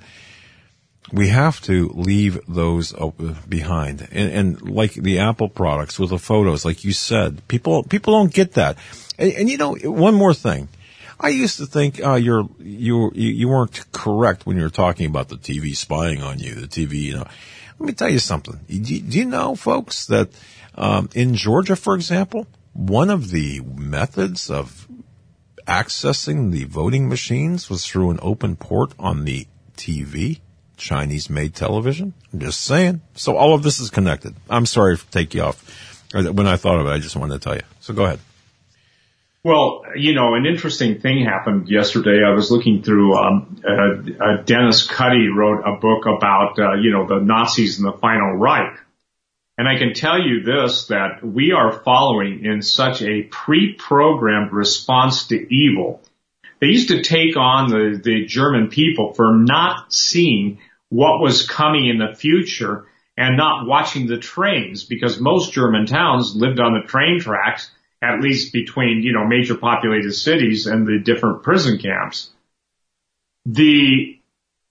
we have to leave those behind. And, and like the Apple products with the photos, like you said, people, people don't get that. And, and you know, one more thing. I used to think, uh, you're, you, you weren't correct when you were talking about the T V spying on you, the T V, you know. Let me tell you something. Do, do you know, folks, that, um, in Georgia, for example, one of the methods of accessing the voting machines was through an open port on the T V? Chinese-made television. I'm just saying. So all of this is connected. I'm sorry to take you off. When I thought of it, I just wanted to tell you. So go ahead. Well, you know, an interesting thing happened yesterday. I was looking through, um, uh, uh, Dennis Cuddy wrote a book about, uh, you know, the Nazis and the Final Reich. And I can tell you this, that we are following in such a pre-programmed response to evil. They used to take on the, the German people for not seeing what was coming in the future and not watching the trains, because most German towns lived on the train tracks, at least between, you know, major populated cities and the different prison camps. The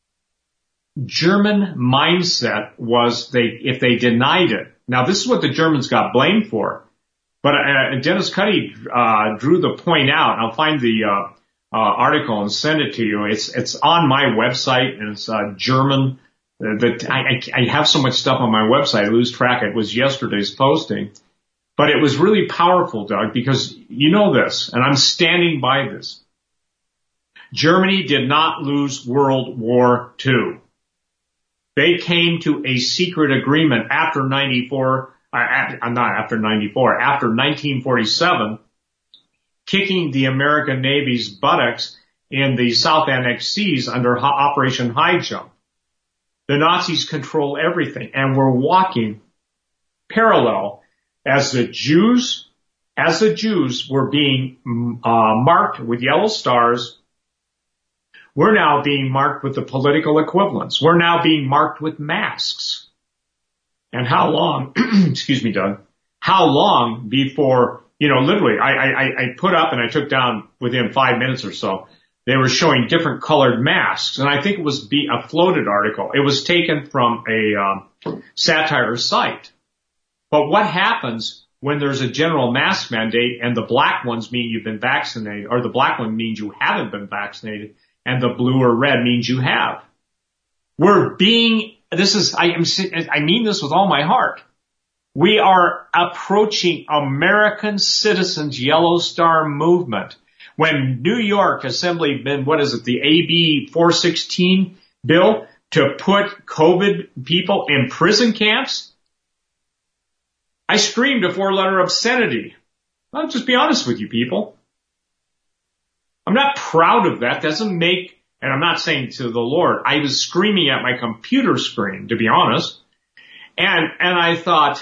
German mindset was they, if they denied it. Now, this is what the Germans got blamed for. But uh, Dennis Cuddy uh, drew the point out. I'll find the uh, uh article and send it to you. It's it's on my website, and it's uh, German. Uh, that I, I have so much stuff on my website, I lose track. It was yesterday's posting. But it was really powerful, Doug, because you know this, and I'm standing by this. Germany did not lose World War Two. They came to a secret agreement after ninety-four, uh, not after ninety-four, after nineteen forty-seven, kicking the American Navy's buttocks in the South Annex Seas under Operation High Jump. The Nazis control everything, and we're walking parallel as the Jews, as the Jews were being uh, marked with yellow stars. We're now being marked with the political equivalents. We're now being marked with masks. And how long, excuse me, Doug, how long before, you know, literally, I, I, I put up and I took down within five minutes or so, they were showing different colored masks. And I think it was be a floated article. It was taken from a um, satire site. But what happens when there's a general mask mandate and the black ones mean you've been vaccinated, or the black one means you haven't been vaccinated, and the blue or red means you have? We're being, this is, I am, I mean this with all my heart. We are approaching American citizens' Yellow Star movement. when New York Assembly, what is it, the A B four sixteen bill to put COVID people in prison camps, I screamed a four-letter obscenity. I'll just be honest with you, people. I'm not proud of that. Doesn't make, and I'm not saying to the Lord, I was screaming at my computer screen, to be honest. And, and I thought,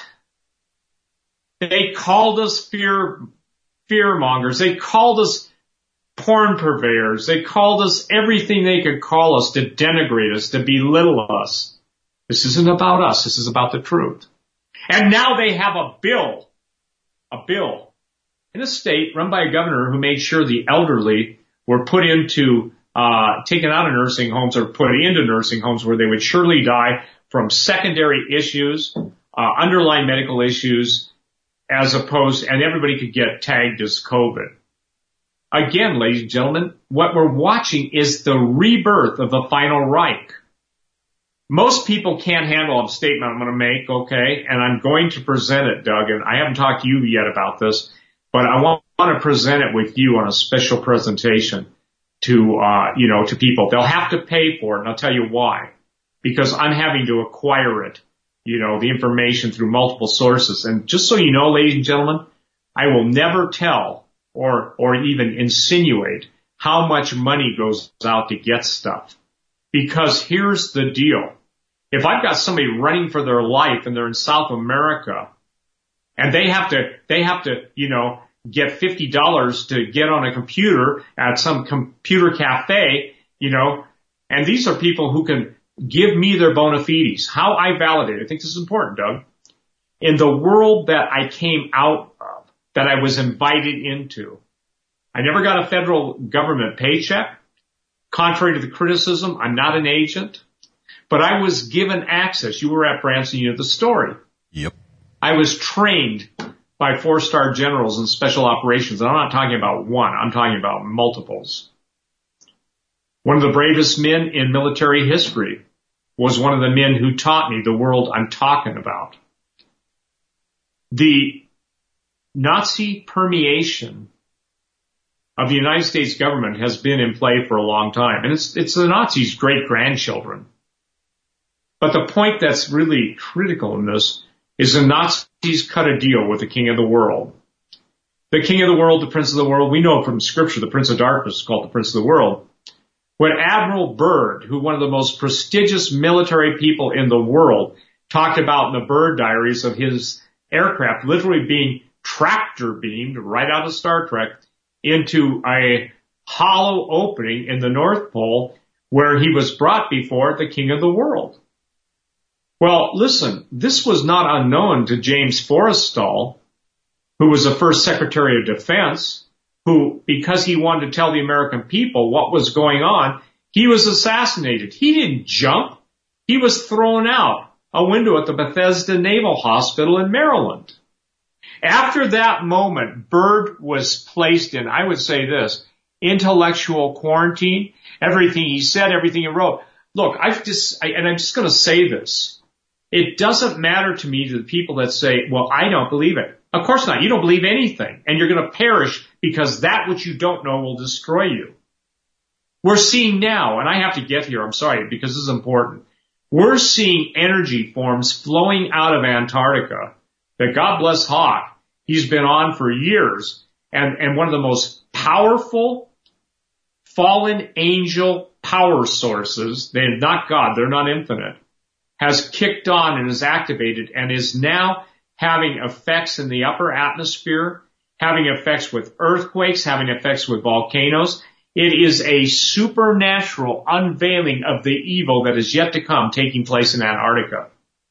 they called us fear, fear mongers. They called us porn purveyors. They called us everything they could call us to denigrate us, to belittle us. This isn't about us. This is about the truth. And now they have a bill, a bill in a state run by a governor who made sure the elderly were put into, uh, taken out of nursing homes or put into nursing homes where they would surely die from secondary issues, uh, underlying medical issues, as opposed, and everybody could get tagged as COVID. Again, ladies and gentlemen, what we're watching is the rebirth of the final Reich. Most people can't handle a statement I'm going to make, okay, and I'm going to present it, Doug, and I haven't talked to you yet about this, but I want to present it with you on a special presentation to, uh, you know, to people. They'll have to pay for it, and I'll tell you why. Because I'm having to acquire it, you know, the information through multiple sources. And just so you know, ladies and gentlemen, I will never tell or, or even insinuate how much money goes out to get stuff. Because here's the deal. If I've got somebody running for their life and they're in South America and they have to, they have to, you know, get fifty dollars to get on a computer at some computer cafe, you know, and these are people who can give me their bona fides. How I validate, I think this is important, Doug. In the world that I came out of, that I was invited into, I never got a federal government paycheck. Contrary to the criticism, I'm not an agent. But I was given access. You were at Branson, you know the story. Yep. I was trained by four-star generals in special operations. And I'm not talking about one. I'm talking about multiples. One of the bravest men in military history was one of the men who taught me the world I'm talking about. The Nazi permeation of the United States government has been in play for a long time. And it's, it's the Nazis' great-grandchildren. But the point that's really critical in this is the Nazis cut a deal with the king of the world. The king of the world, the prince of the world, we know from scripture the prince of darkness is called the prince of the world. When Admiral Byrd, who one of the most prestigious military people in the world, talked about in the Byrd diaries of his aircraft literally being tractor beamed right out of Star Trek into a hollow opening in the North Pole where he was brought before the king of the world. Well, listen, this was not unknown to James Forrestal, who was the first Secretary of Defense, who, because he wanted to tell the American people what was going on, he was assassinated. He didn't jump. He was thrown out a window at the Bethesda Naval Hospital in Maryland. After that moment, Byrd was placed in, I would say this, intellectual quarantine. Everything he said, everything he wrote. Look, I've just, I, and I'm just going to say this. It doesn't matter to me to the people that say, well, I don't believe it. Of course not. You don't believe anything. And you're going to perish because that which you don't know will destroy you. We're seeing now, and I have to get here, I'm sorry, because this is important. We're seeing energy forms flowing out of Antarctica that, God bless Hawk, he's been on for years. And, and one of the most powerful fallen angel power sources, they're not God, they're not infinite, has kicked on and is activated and is now having effects in the upper atmosphere, having effects with earthquakes, having effects with volcanoes. It is a supernatural unveiling of the evil that is yet to come taking place in Antarctica.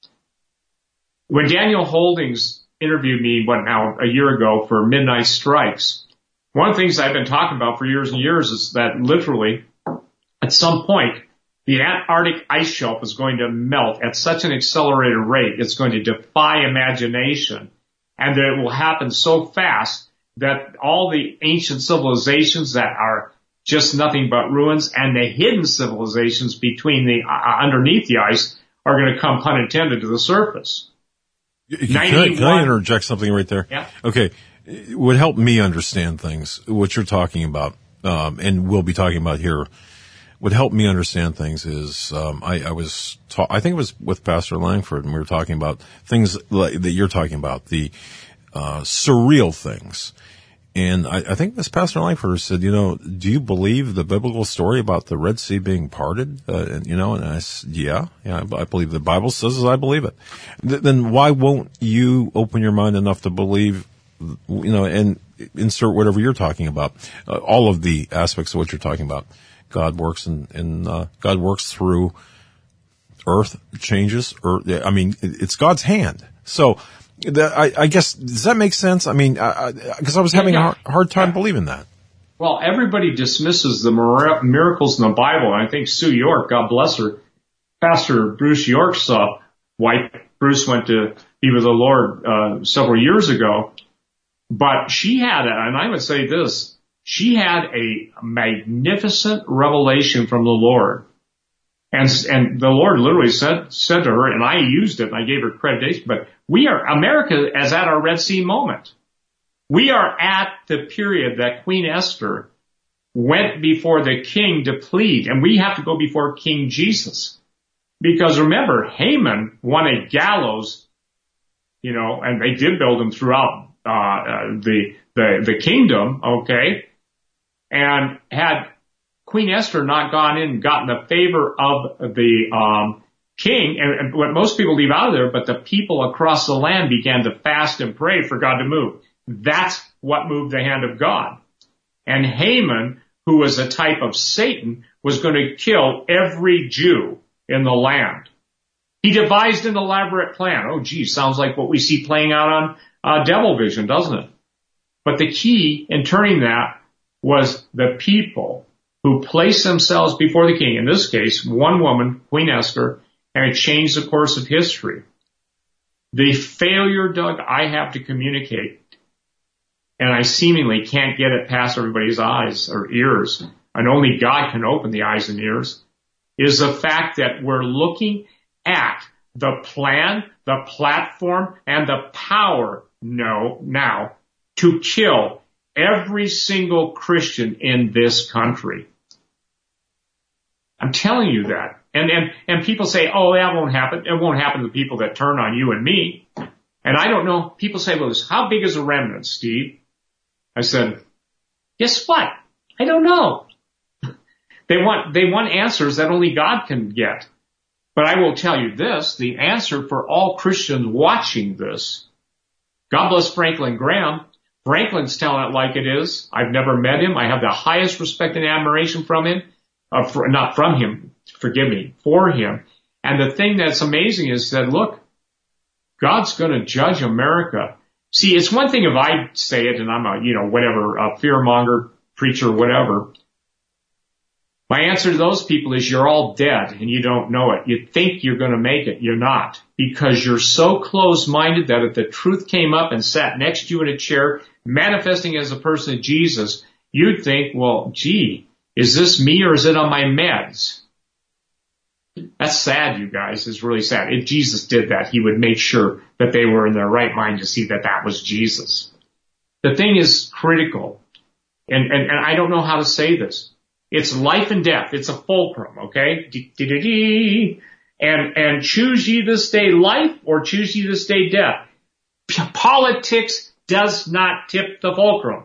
When Daniel Holdings interviewed me, what now, a year ago for Midnight Strikes, one of the things I've been talking about for years and years is that literally at some point the Antarctic ice shelf is going to melt at such an accelerated rate, it's going to defy imagination, and that it will happen so fast that all the ancient civilizations that are just nothing but ruins and the hidden civilizations between the, uh, underneath the ice are going to come, pun intended, to the surface. Can I, can I interject something right there? Yeah. Okay. it would help me understand things, what you're talking about, um, and we'll be talking about here, would help me understand things is, um, I, I was, ta- I think it was with Pastor Langford, and we were talking about things like, that you're talking about, the, uh, surreal things. And I, I think this Pastor Langford said, you know, do you believe the biblical story about the Red Sea being parted? Uh, and, you know, and I said, yeah, yeah, I, I believe the Bible says as I believe it. Th- then why won't you open your mind enough to believe, you know, and insert whatever you're talking about, uh, all of the aspects of what you're talking about. God works in, in uh, God works through earth changes, or, I mean, it's God's hand. So, The, I, I guess, does that make sense? I mean, because I, I, I was having yeah, yeah. a hard, hard time yeah. believing that. Well, everybody dismisses the mir- miracles in the Bible, and I think Sue York, God bless her, Pastor Bruce York's uh, wife, Bruce went to be with the Lord uh, several years ago, but she had, a, and I would say this, she had a magnificent revelation from the Lord. And, and the Lord literally said, said to her, and I used it, and I gave her accreditation, but we are, America is at our Red Sea moment. We are at the period that Queen Esther went before the king to plead, and we have to go before King Jesus. Because remember, Haman won a gallows, you know, and they did build them throughout, uh, uh the, the, the kingdom, okay, and had Queen Esther not gone in and gotten the favor of the um king, and, and what most people leave out of there, but the people across the land began to fast and pray for God to move. That's what moved the hand of God. And Haman, who was a type of Satan, was going to kill every Jew in the land. He devised an elaborate plan. Oh, gee, sounds like what we see playing out on uh, Devil Vision, doesn't it? But the key in turning that was the people who placed themselves before the king. In this case, one woman, Queen Esther, and it changed the course of history. The failure, Doug, I have to communicate, and I seemingly can't get it past everybody's eyes or ears, and only God can open the eyes and ears, is the fact that we're looking at the plan, the platform, and the power no, now to kill every single Christian in this country. I'm telling you that. And, and, and people say, oh, that won't happen. It won't happen to the people that turn on you and me. And I don't know. People say, well, how big is a remnant, Steve? I said, guess what? I don't know. They want, they want answers that only God can get. But I will tell you this, the answer for all Christians watching this, God bless Franklin Graham. Franklin's telling it like it is. I've never met him. I have the highest respect and admiration from him. Uh, for, not from him, forgive me, for him. And the thing that's amazing is that, look, God's going to judge America. See, it's one thing if I say it and I'm a, you know, whatever, a fearmonger, preacher, whatever. My answer to those people is you're all dead and you don't know it. You think you're going to make it. You're not. Because you're so close-minded that if the truth came up and sat next to you in a chair, manifesting as a person of Jesus, you'd think, well, gee, is this me or is it on my meds? That's sad, you guys. It's really sad. If Jesus did that, he would make sure that they were in their right mind to see that that was Jesus. The thing is critical. And, and, and I don't know how to say this. It's life and death. It's a fulcrum, okay? And, and choose ye this day life or choose ye this day death. Politics does not tip the fulcrum.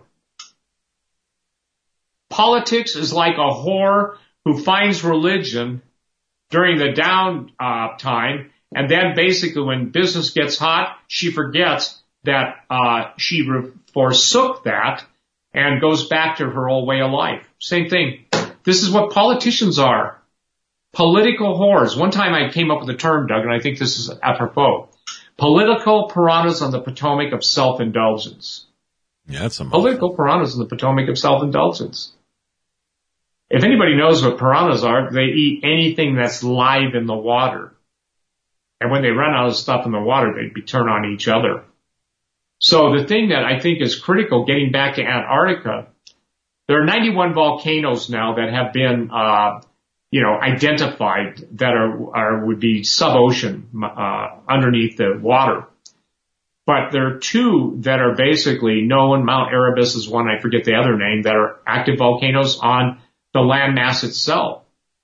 Politics is like a whore who finds religion during the down uh, time, and then basically when business gets hot, she forgets that uh she re- forsook that and goes back to her old way of life. Same thing. This is what politicians are. Political whores. One time I came up with a term, Doug, and I think this is apropos. Political piranhas on the Potomac of self-indulgence. Yeah, that's some Political piranhas on the Potomac of self-indulgence. If anybody knows what piranhas are, they eat anything that's live in the water. And when they run out of stuff in the water, they be turn on each other. So the thing that I think is critical, getting back to Antarctica, there are ninety-one volcanoes now that have been, uh, you know, identified that are, are would be sub-ocean, uh, underneath the water. But there are two that are basically known. Mount Erebus is one, I forget the other name, that are active volcanoes on the landmass itself.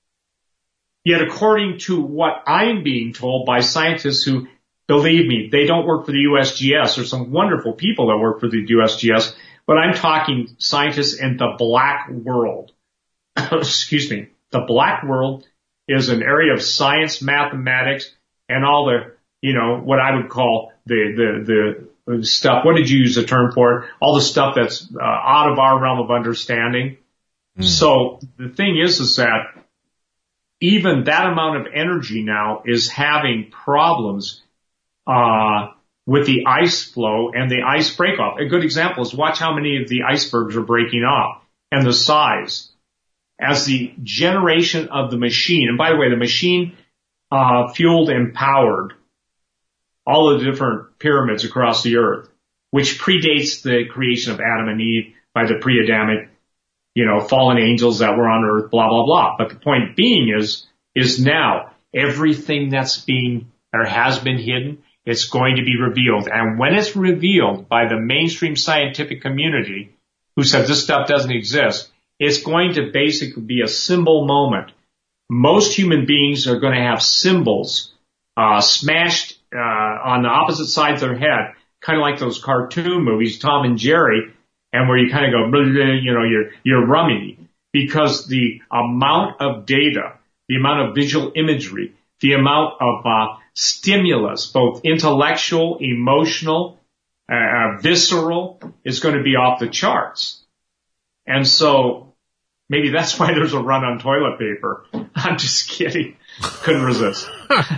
Yet according to what I'm being told by scientists who, believe me, they don't work for the U S G S. There's some wonderful people that work for the U S G S, but I'm talking scientists in the black world. Excuse me. The black world is an area of science, mathematics, and all the, you know, what I would call the, the, the stuff. What did you use the term for it? All the stuff that's uh, out of our realm of understanding. Mm. So the thing is, is that even that amount of energy now is having problems, uh, with the ice flow and the ice break off. A good example is watch how many of the icebergs are breaking off and the size as the generation of the machine. And by the way, the machine, uh, fueled and powered all of the different pyramids across the earth, which predates the creation of Adam and Eve by the pre-Adamic, you know, fallen angels that were on earth, blah, blah, blah. But the point being is, is now everything that's being or has been hidden, it's going to be revealed. And when it's revealed by the mainstream scientific community who said this stuff doesn't exist, it's going to basically be a symbol moment. Most human beings are going to have symbols, uh, smashed, uh, on the opposite sides of their head, kind of like those cartoon movies, Tom and Jerry, and where you kind of go, blah, blah, you know, you're, you're rummy, because the amount of data, the amount of visual imagery, the amount of, uh, stimulus, both intellectual, emotional, uh, visceral, is going to be off the charts. And so maybe that's why there's a run on toilet paper. I'm just kidding. Couldn't resist.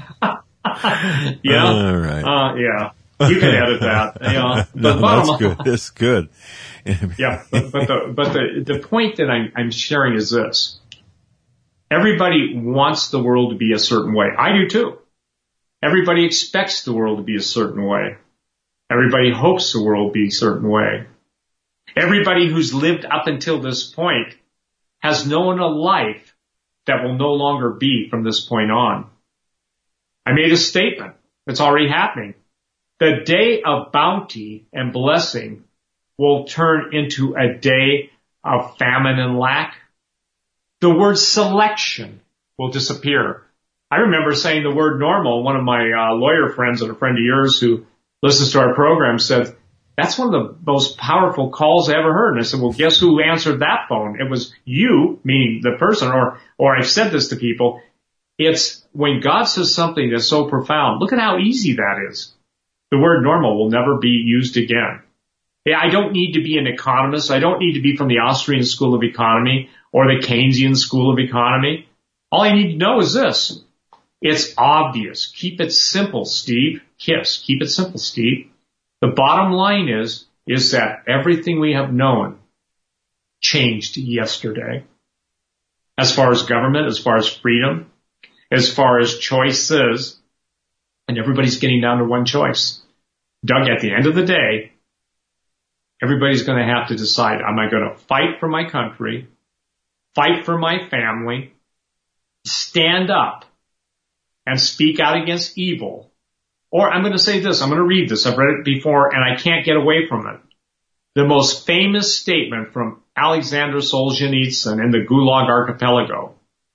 Yeah. All right. Uh, yeah. You can edit that. You know, no, that's good. That's good. Yeah. But, but the, but the, the point that I'm, I'm sharing is this. Everybody wants the world to be a certain way. I do too. Everybody expects the world to be a certain way. Everybody hopes the world will be a certain way. Everybody who's lived up until this point has known a life that will no longer be from this point on. I made a statement. It's already happening. The day of bounty and blessing will turn into a day of famine and lack. The word selection will disappear. I remember saying the word normal. One of my uh, lawyer friends and a friend of yours who listens to our program said, that's one of the most powerful calls I ever heard. And I said, well, guess who answered that phone? It was you, meaning the person, or, or I've said this to people. It's when God says something that's so profound. Look at how easy that is. The word normal will never be used again. Yeah, I don't need to be an economist. I don't need to be from the Austrian School of Economy or the Keynesian School of Economy. All I need to know is this. It's obvious. Keep it simple, Steve. Kiss. Keep it simple, Steve. The bottom line is, is that everything we have known changed yesterday. As far as government, as far as freedom, as far as choices, and everybody's getting down to one choice. Doug, at the end of the day, everybody's going to have to decide, am I going to fight for my country, fight for my family, stand up and speak out against evil? Or I'm going to say this, I'm going to read this, I've read it before and I can't get away from it. The most famous statement from Alexander Solzhenitsyn in the Gulag Archipelago.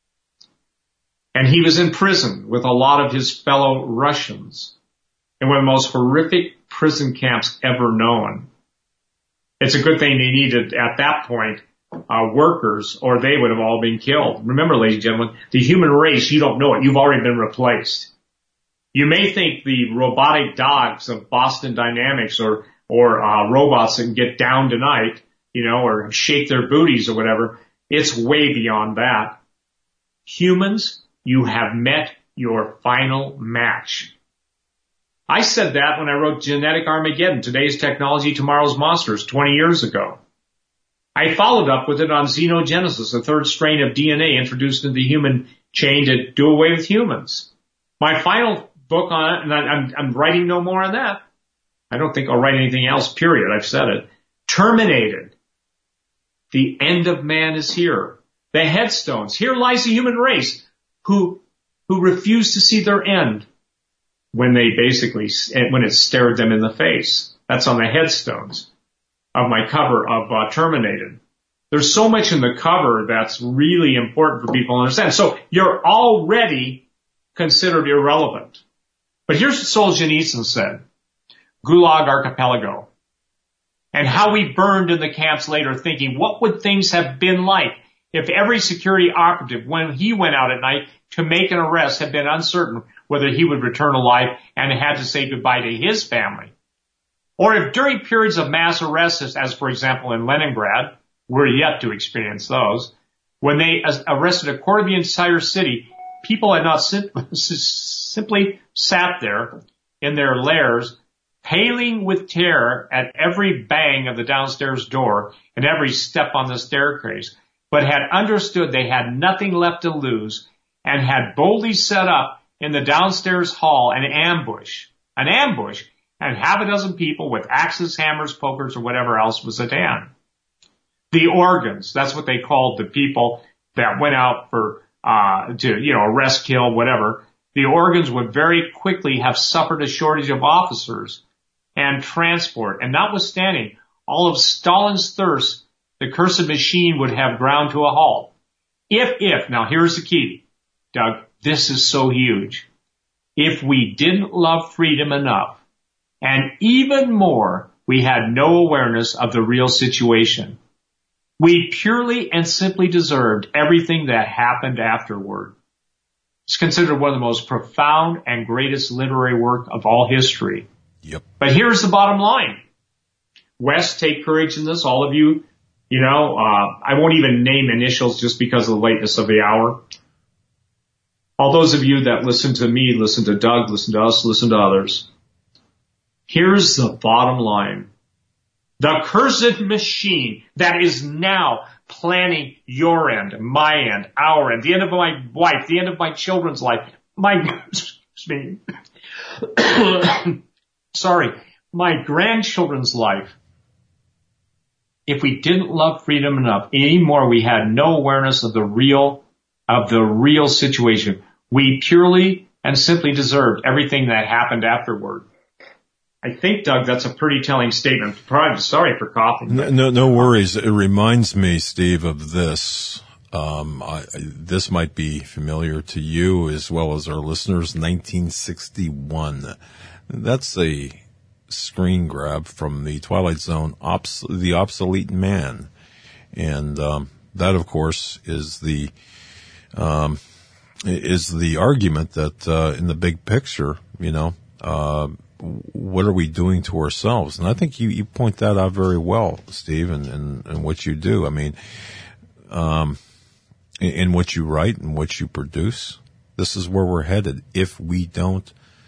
And he was in prison with a lot of his fellow Russians in one of the most horrific prison camps ever known. It's a good thing they needed at that point uh, workers, or they would have all been killed. Remember, ladies and gentlemen, the human race, you don't know it. You've already been replaced. You may think the robotic dogs of Boston Dynamics or or uh, robots that can get down tonight, you know, or shake their booties or whatever. It's way beyond that. Humans, you have met your final match. I said that when I wrote Genetic Armageddon, Today's Technology, Tomorrow's Monsters, twenty years ago. I followed up with it on Xenogenesis, the third strain of D N A introduced into the human chain to do away with humans. My final book on it, and I, I'm, I'm writing no more on that. I don't think I'll write anything else, period. I've said it. Terminated. The end of man is here. The headstones. Here lies the human race who, who refuse to see their end. when they basically, when it stared them in the face. That's on the headstones of my cover of uh, Terminated. There's so much in the cover that's really important for people to understand. So you're already considered irrelevant. But here's what Solzhenitsyn said, Gulag Archipelago, and how we burned in the camps later thinking, what would things have been like if every security operative, when he went out at night to make an arrest, had been uncertain whether he would return alive and had to say goodbye to his family? Or if during periods of mass arrests, as for example in Leningrad, we're yet to experience those, when they arrested a quarter of the entire city, people had not sim- simply sat there in their lairs, paling with terror at every bang of the downstairs door and every step on the staircase, but had understood they had nothing left to lose and had boldly set up in the downstairs hall an ambush, an ambush, and half a dozen people with axes, hammers, pokers, or whatever else was at hand. The organs, that's what they called the people that went out for, uh, to, you know, arrest, kill, whatever. The organs would very quickly have suffered a shortage of officers and transport. And notwithstanding all of Stalin's thirst, the cursed machine would have ground to a halt. If, if, now here's the key, Doug, this is so huge. If we didn't love freedom enough, and even more, we had no awareness of the real situation, we purely and simply deserved everything that happened afterward. It's considered one of the most profound and greatest literary work of all history. Yep. But here's the bottom line. Wes, take courage in this, all of you. You know, uh, I won't even name initials just because of the lateness of the hour. All those of you that listen to me, listen to Doug, listen to us, listen to others. Here's the bottom line. The cursed machine that is now planning your end, my end, our end, the end of my wife, the end of my children's life, my, excuse me, sorry, my grandchildren's life. If we didn't love freedom enough anymore, we had no awareness of the real, of the real situation. We purely and simply deserved everything that happened afterward. I think, Doug, that's a pretty telling statement. Probably sorry for coughing. No, no, no worries. It reminds me, Steve, of this. Um, I, this might be familiar to you as well as our listeners. nineteen sixty-one. That's a screen grab from the Twilight Zone, obs- The Obsolete Man. And, um, that, of course, is the, um, is the argument that, uh, in the big picture, you know, uh, what are we doing to ourselves? And I think you, you point that out very well, Steve, and, and, and what you do. I mean, um, in, in what you write and what you produce, this is where we're headed if we don't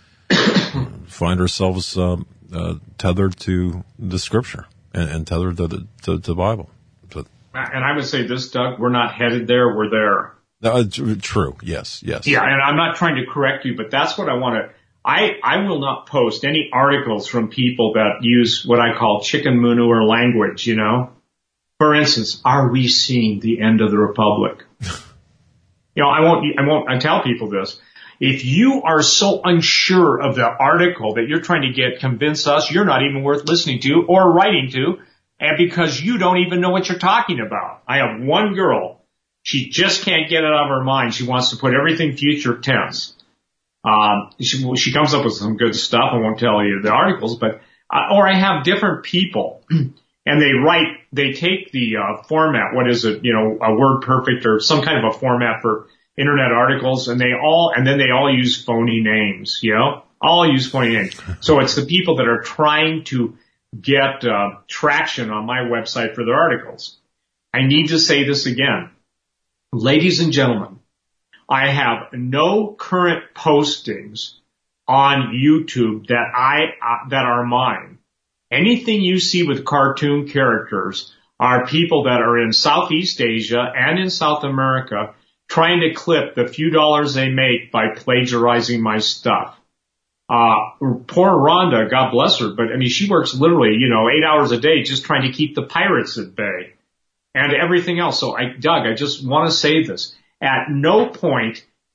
find ourselves, um, uh, tethered to the scripture and, and tethered to the, to, to the Bible. So, and I would say this, Doug, we're not headed there, we're there. Uh, true. Yes. Yes. Yeah. And I'm not trying to correct you, but that's what I want to, I, I will not post any articles from people that use what I call chicken manure language, you know. For instance, are we seeing the end of the Republic? You know, I won't, I won't, I tell people this. If you are so unsure of the article that you're trying to get, convince us you're not even worth listening to or writing to, and because you don't even know what you're talking about. I have one girl. She just can't get it out of her mind. She wants to put everything future tense. Um, she, she comes up with some good stuff. I won't tell you the articles, but, uh, or I have different people and they write, they take the, uh, format. What is it? You know, a WordPerfect or some kind of a format for internet articles, and they all, and then they all use phony names, you know, all use phony names. So it's the people that are trying to get, uh, traction on my website for their articles. I need to say this again. Ladies and gentlemen, I have no current postings on YouTube that I, uh, that are mine. Anything you see with cartoon characters are people that are in Southeast Asia and in South America trying to clip the few dollars they make by plagiarizing my stuff. Uh, poor Rhonda, God bless her, but I mean, she works literally, you know, eight hours a day just trying to keep the pirates at bay and everything else. So I, Doug, I just want to say this. At no point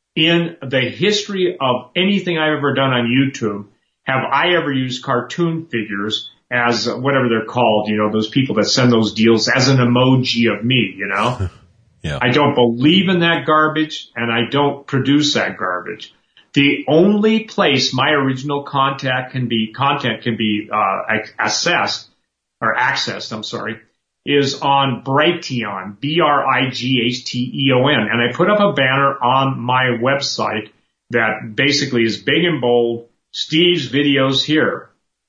in the history of anything I've ever done on YouTube have I ever used cartoon figures as whatever they're called, you know, those people that send those deals as an emoji of me, you know? Yeah. I don't believe in that garbage, and I don't produce that garbage. The only place my original contact can be, content can be, uh, accessed, or accessed, I'm sorry, is on Brighteon, B R I G H T E O N. And I put up a banner on my website that basically is big and bold, Steve's videos here.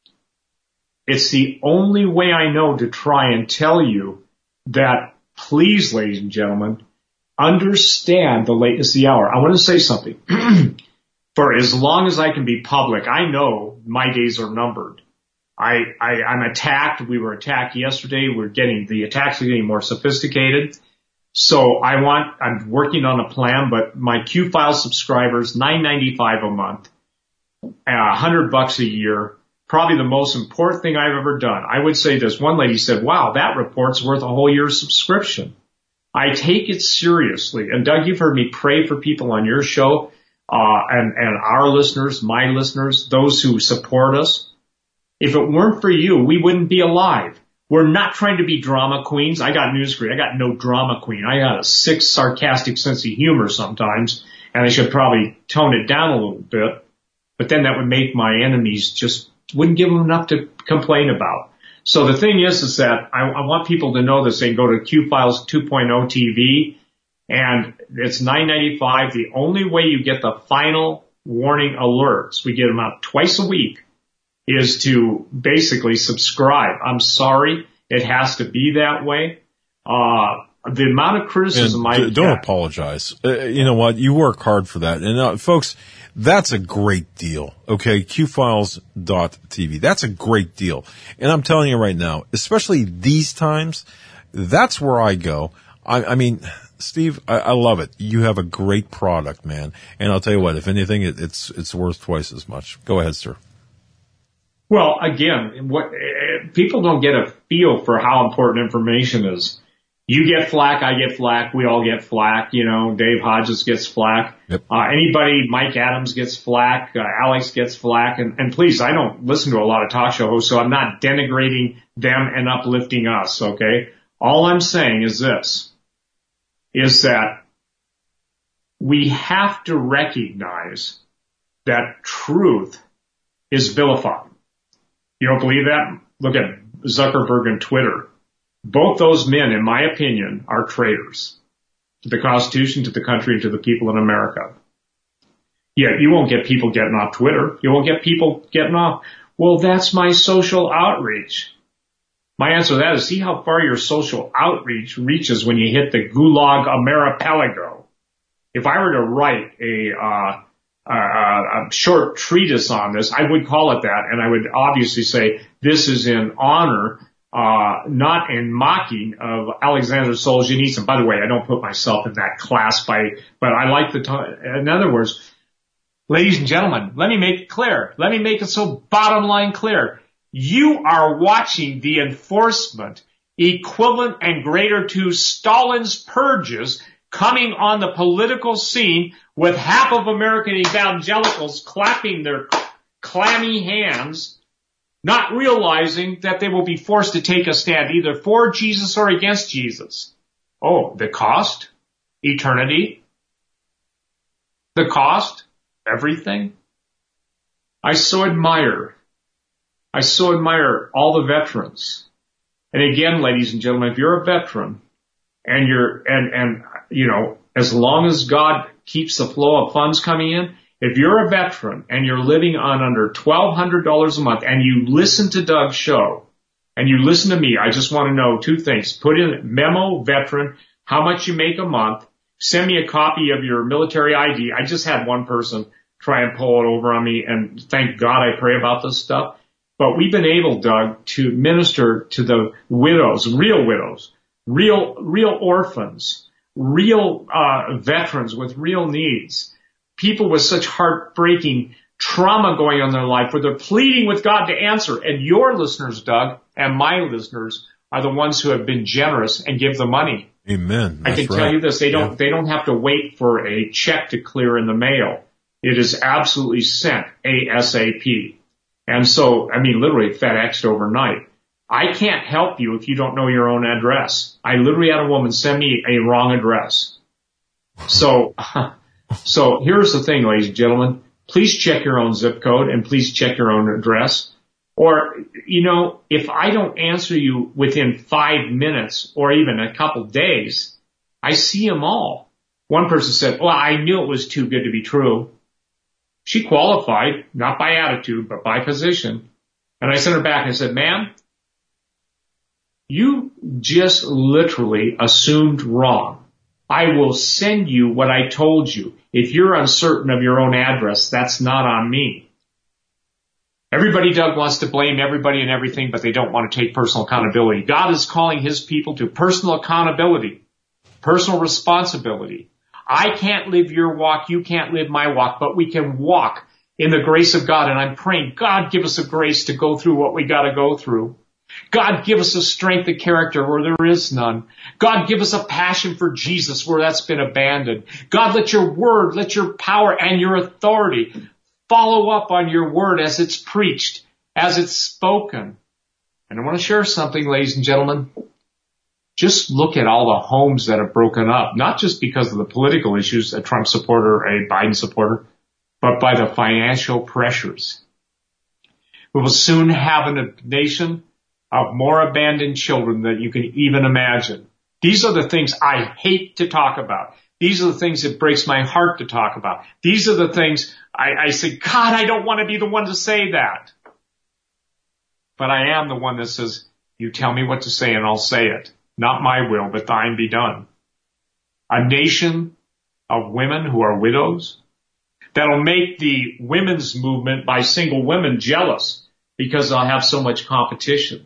It's the only way I know to try and tell you that, please, ladies and gentlemen, understand the latency hour. I want to say something. For as long as I can be public, I know my days are numbered. I, I, I'm attacked. We were attacked yesterday. We're getting, the attacks are getting more sophisticated. So I want, I'm working on a plan, but my Q-File subscribers, nine ninety-five a month, a hundred bucks a year, probably the most important thing I've ever done. I would say this. One lady said, wow, that report's worth a whole year's subscription. I take it seriously. And Doug, you've heard me pray for people on your show, uh, and, and our listeners, my listeners, those who support us. If it weren't for you, we wouldn't be alive. We're not trying to be drama queens. I got news for you. I got no drama queen. I got a sick, sarcastic sense of humor sometimes, and I should probably tone it down a little bit. But then that would make my enemies just wouldn't give them enough to complain about. So the thing is, is that I, I want people to know this. They can go to Q Files two point oh T V, and it's nine ninety-five. The only way you get the final warning alerts, we get them out twice a week, is to basically subscribe. I'm sorry, it has to be that way. Uh, the amount of criticism and I d- don't get, apologize. Uh, you know what? You work hard for that. And uh, folks, that's a great deal. Okay. Q Files dot T V. That's a great deal. And I'm telling you right now, especially these times, that's where I go. I, I mean, Steve, I, I love it. You have a great product, man. And I'll tell you what, if anything, it, it's, it's worth twice as much. Go ahead, sir. Well, again, what people don't get a feel for how important information is. You get flack, I get flack, we all get flack, you know, Dave Hodges gets flack. Yep. Uh, anybody, Mike Adams gets flack, uh, Alex gets flack, and, and please, I don't listen to a lot of talk show hosts, so I'm not denigrating them and uplifting us, okay? All I'm saying is this, is that we have to recognize that truth is vilified. You don't believe that? Look at Zuckerberg and Twitter. Both those men, in my opinion, are traitors to the Constitution, to the country, and to the people in America. Yeah, you won't get people getting off Twitter. You won't get people getting off. Well, that's my social outreach. My answer to that is, see how far your social outreach reaches when you hit the Gulag Ameripelago. If I were to write a, uh, Uh, a short treatise on this, I would call it that, and I would obviously say this is in honor, uh, not in mocking of Alexander Solzhenitsyn. By the way, I don't put myself in that class by, but I like the time. In other words, ladies and gentlemen, let me make it clear. Let me make it so bottom line clear. You are watching the enforcement equivalent and greater to Stalin's purges coming on the political scene, with half of American evangelicals clapping their clammy hands, not realizing that they will be forced to take a stand either for Jesus or against Jesus. Oh, the cost? Eternity? The cost? Everything? I so admire, I so admire all the veterans. And again, ladies and gentlemen, if you're a veteran, and you're, and, and, you know, as long as God keeps the flow of funds coming in, if you're a veteran and you're living on under twelve hundred dollars a month and you listen to Doug's show and you listen to me, I just want to know two things. Put in memo veteran, how much you make a month. Send me a copy of your military I D. I just had one person try and pull it over on me, and thank God I pray about this stuff. But we've been able, Doug, to minister to the widows, real widows, real, real orphans, real uh veterans with real needs, people with such heartbreaking trauma going on in their life where they're pleading with God to answer. And your listeners, Doug, and my listeners are the ones who have been generous and give the money. Amen. That's I can right. tell you this, they don't, yeah. they don't have to wait for a check to clear in the mail. It is absolutely sent ASAP. And so, I mean, literally FedExed overnight. I can't help you if you don't know your own address. I literally had a woman send me a wrong address. So, so here's the thing, ladies and gentlemen. Please check your own zip code and please check your own address. Or, you know, if I don't answer you within five minutes or even a couple days, I see them all. One person said, well, I knew it was too good to be true. She qualified, not by attitude, but by position. And I sent her back and said, ma'am, you just literally assumed wrong. I will send you what I told you. If you're uncertain of your own address, that's not on me. Everybody, Doug, wants to blame everybody and everything, but they don't want to take personal accountability. God is calling his people to personal accountability, personal responsibility. I can't live your walk, you can't live my walk, but we can walk in the grace of God. And I'm praying, God, give us a grace to go through what we got to go through. God, give us a strength of character where there is none. God, give us a passion for Jesus where that's been abandoned. God, let your word, let your power and your authority follow up on your word as it's preached, as it's spoken. And I want to share something, ladies and gentlemen. Just look at all the homes that have broken up, not just because of the political issues, a Trump supporter, a Biden supporter, but by the financial pressures. We will soon have a nation of more abandoned children than you can even imagine. These are the things I hate to talk about. These are the things that breaks my heart to talk about. These are the things I, I say, God, I don't want to be the one to say that. But I am the one that says, you tell me what to say and I'll say it. Not my will, but thine be done. A nation of women who are widows that'll make the women's movement by single women jealous because they'll have so much competition.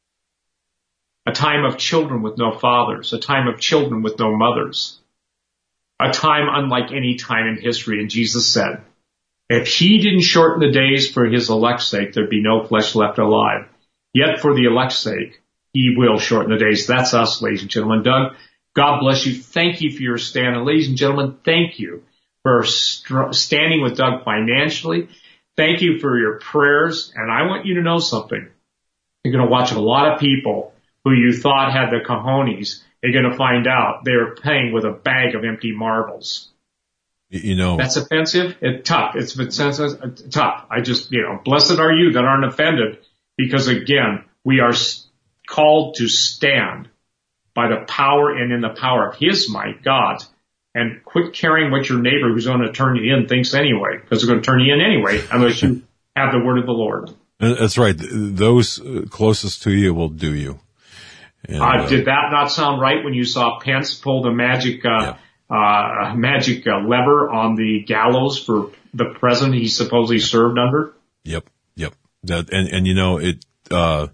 A time of children with no fathers, a time of children with no mothers, a time unlike any time in history. And Jesus said, if he didn't shorten the days for his elect's sake, there'd be no flesh left alive. Yet for the elect's sake, he will shorten the days. That's us, ladies and gentlemen. Doug, God bless you. Thank you for your stand. And ladies and gentlemen, thank you for st- standing with Doug financially. Thank you for your prayers. And I want you to know something. You're going to watch a lot of people who you thought had the cojones. You're going to find out they're paying with a bag of empty marbles. You know, that's offensive. It's tough. It's, it's, it's tough. I just, you know, blessed are you that aren't offended, because again, we are called to stand by the power and in the power of his might, God, and quit caring what your neighbor who's going to turn you in thinks anyway, because they're going to turn you in anyway, unless you have the word of the Lord. That's right. Those closest to you will do you. And, uh, did that not sound right when you saw Pence pull the magic, uh, yeah. uh, magic uh, lever on the gallows for the president he supposedly served under? Yep. Yep. That, and, and you know, it, uh,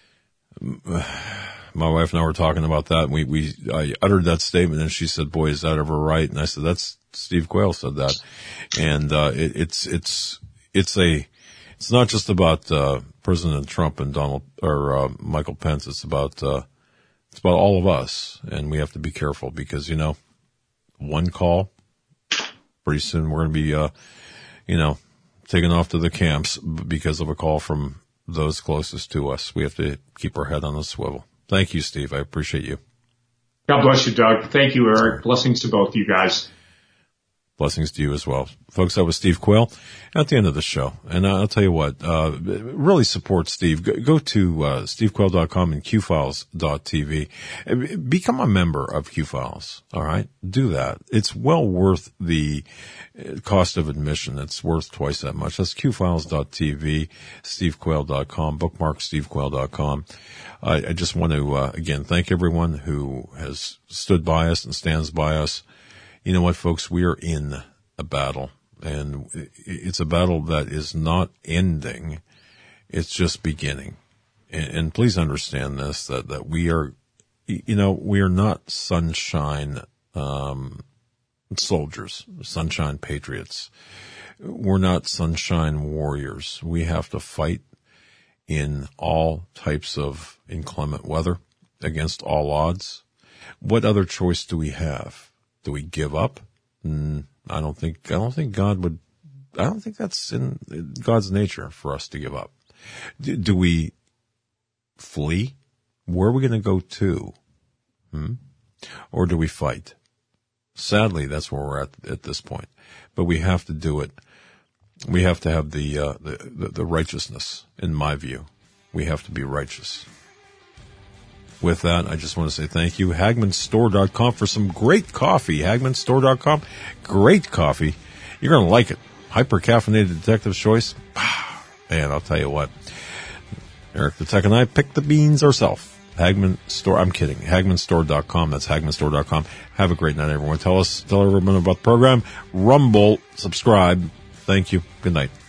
my wife and I were talking about that, and we, we, I uttered that statement, and she said, boy, is that ever right? And I said, that's Steve Quayle said that. And, uh, it, it's, it's, it's a, it's not just about, uh, President Trump and Donald, or, uh, Michael Pence. It's about, uh, it's about all of us, and we have to be careful because, you know, one call, pretty soon we're going to be, uh, you know, taken off to the camps because of a call from those closest to us. We have to keep our head on the swivel. Thank you, Steve. I appreciate you. God bless you, Doug. Thank you, Eric. Sorry. Blessings to both you guys. Blessings to you as well. Folks, that was Steve Quayle at the end of the show. And I'll tell you what, uh, really support Steve. Go, go to uh, steve quayle dot com and q files dot t v. Become a member of Q-Files, all right? Do that. It's well worth the cost of admission. It's worth twice that much. That's q files dot t v, steve quayle dot com, bookmark steve quayle dot com. I, I just want to, uh, again, thank everyone who has stood by us and stands by us. You know what, folks? We are in a battle, and it's a battle that is not ending. It's just beginning. And, and please understand this, that, that we are, you know, we are not sunshine, um, soldiers, sunshine patriots. We're not sunshine warriors. We have to fight in all types of inclement weather. against all odds, what other choice do we have? Do we give up? Mm, I don't think, I don't think God would, I don't think that's in God's nature for us to give up. Do, do we flee? Where are we going to go to? Hmm? Or do we fight? Sadly, that's where we're at at this point. But we have to do it. We have to have the, uh, the, the, the righteousness, in my view. We have to be righteous. With that, I just want to say thank you. Hagman Store dot com for some great coffee. Hagman Store dot com, great coffee. You're going to like it. Hyper-caffeinated Detective's Choice. Man, I'll tell you what. Eric the Tech and I picked the beans ourselves. Hagman Store, I'm kidding. Hagman Store dot com. That's Hagman Store dot com. Have a great night, everyone. Tell us, tell everyone about the program. Rumble, subscribe. Thank you. Good night.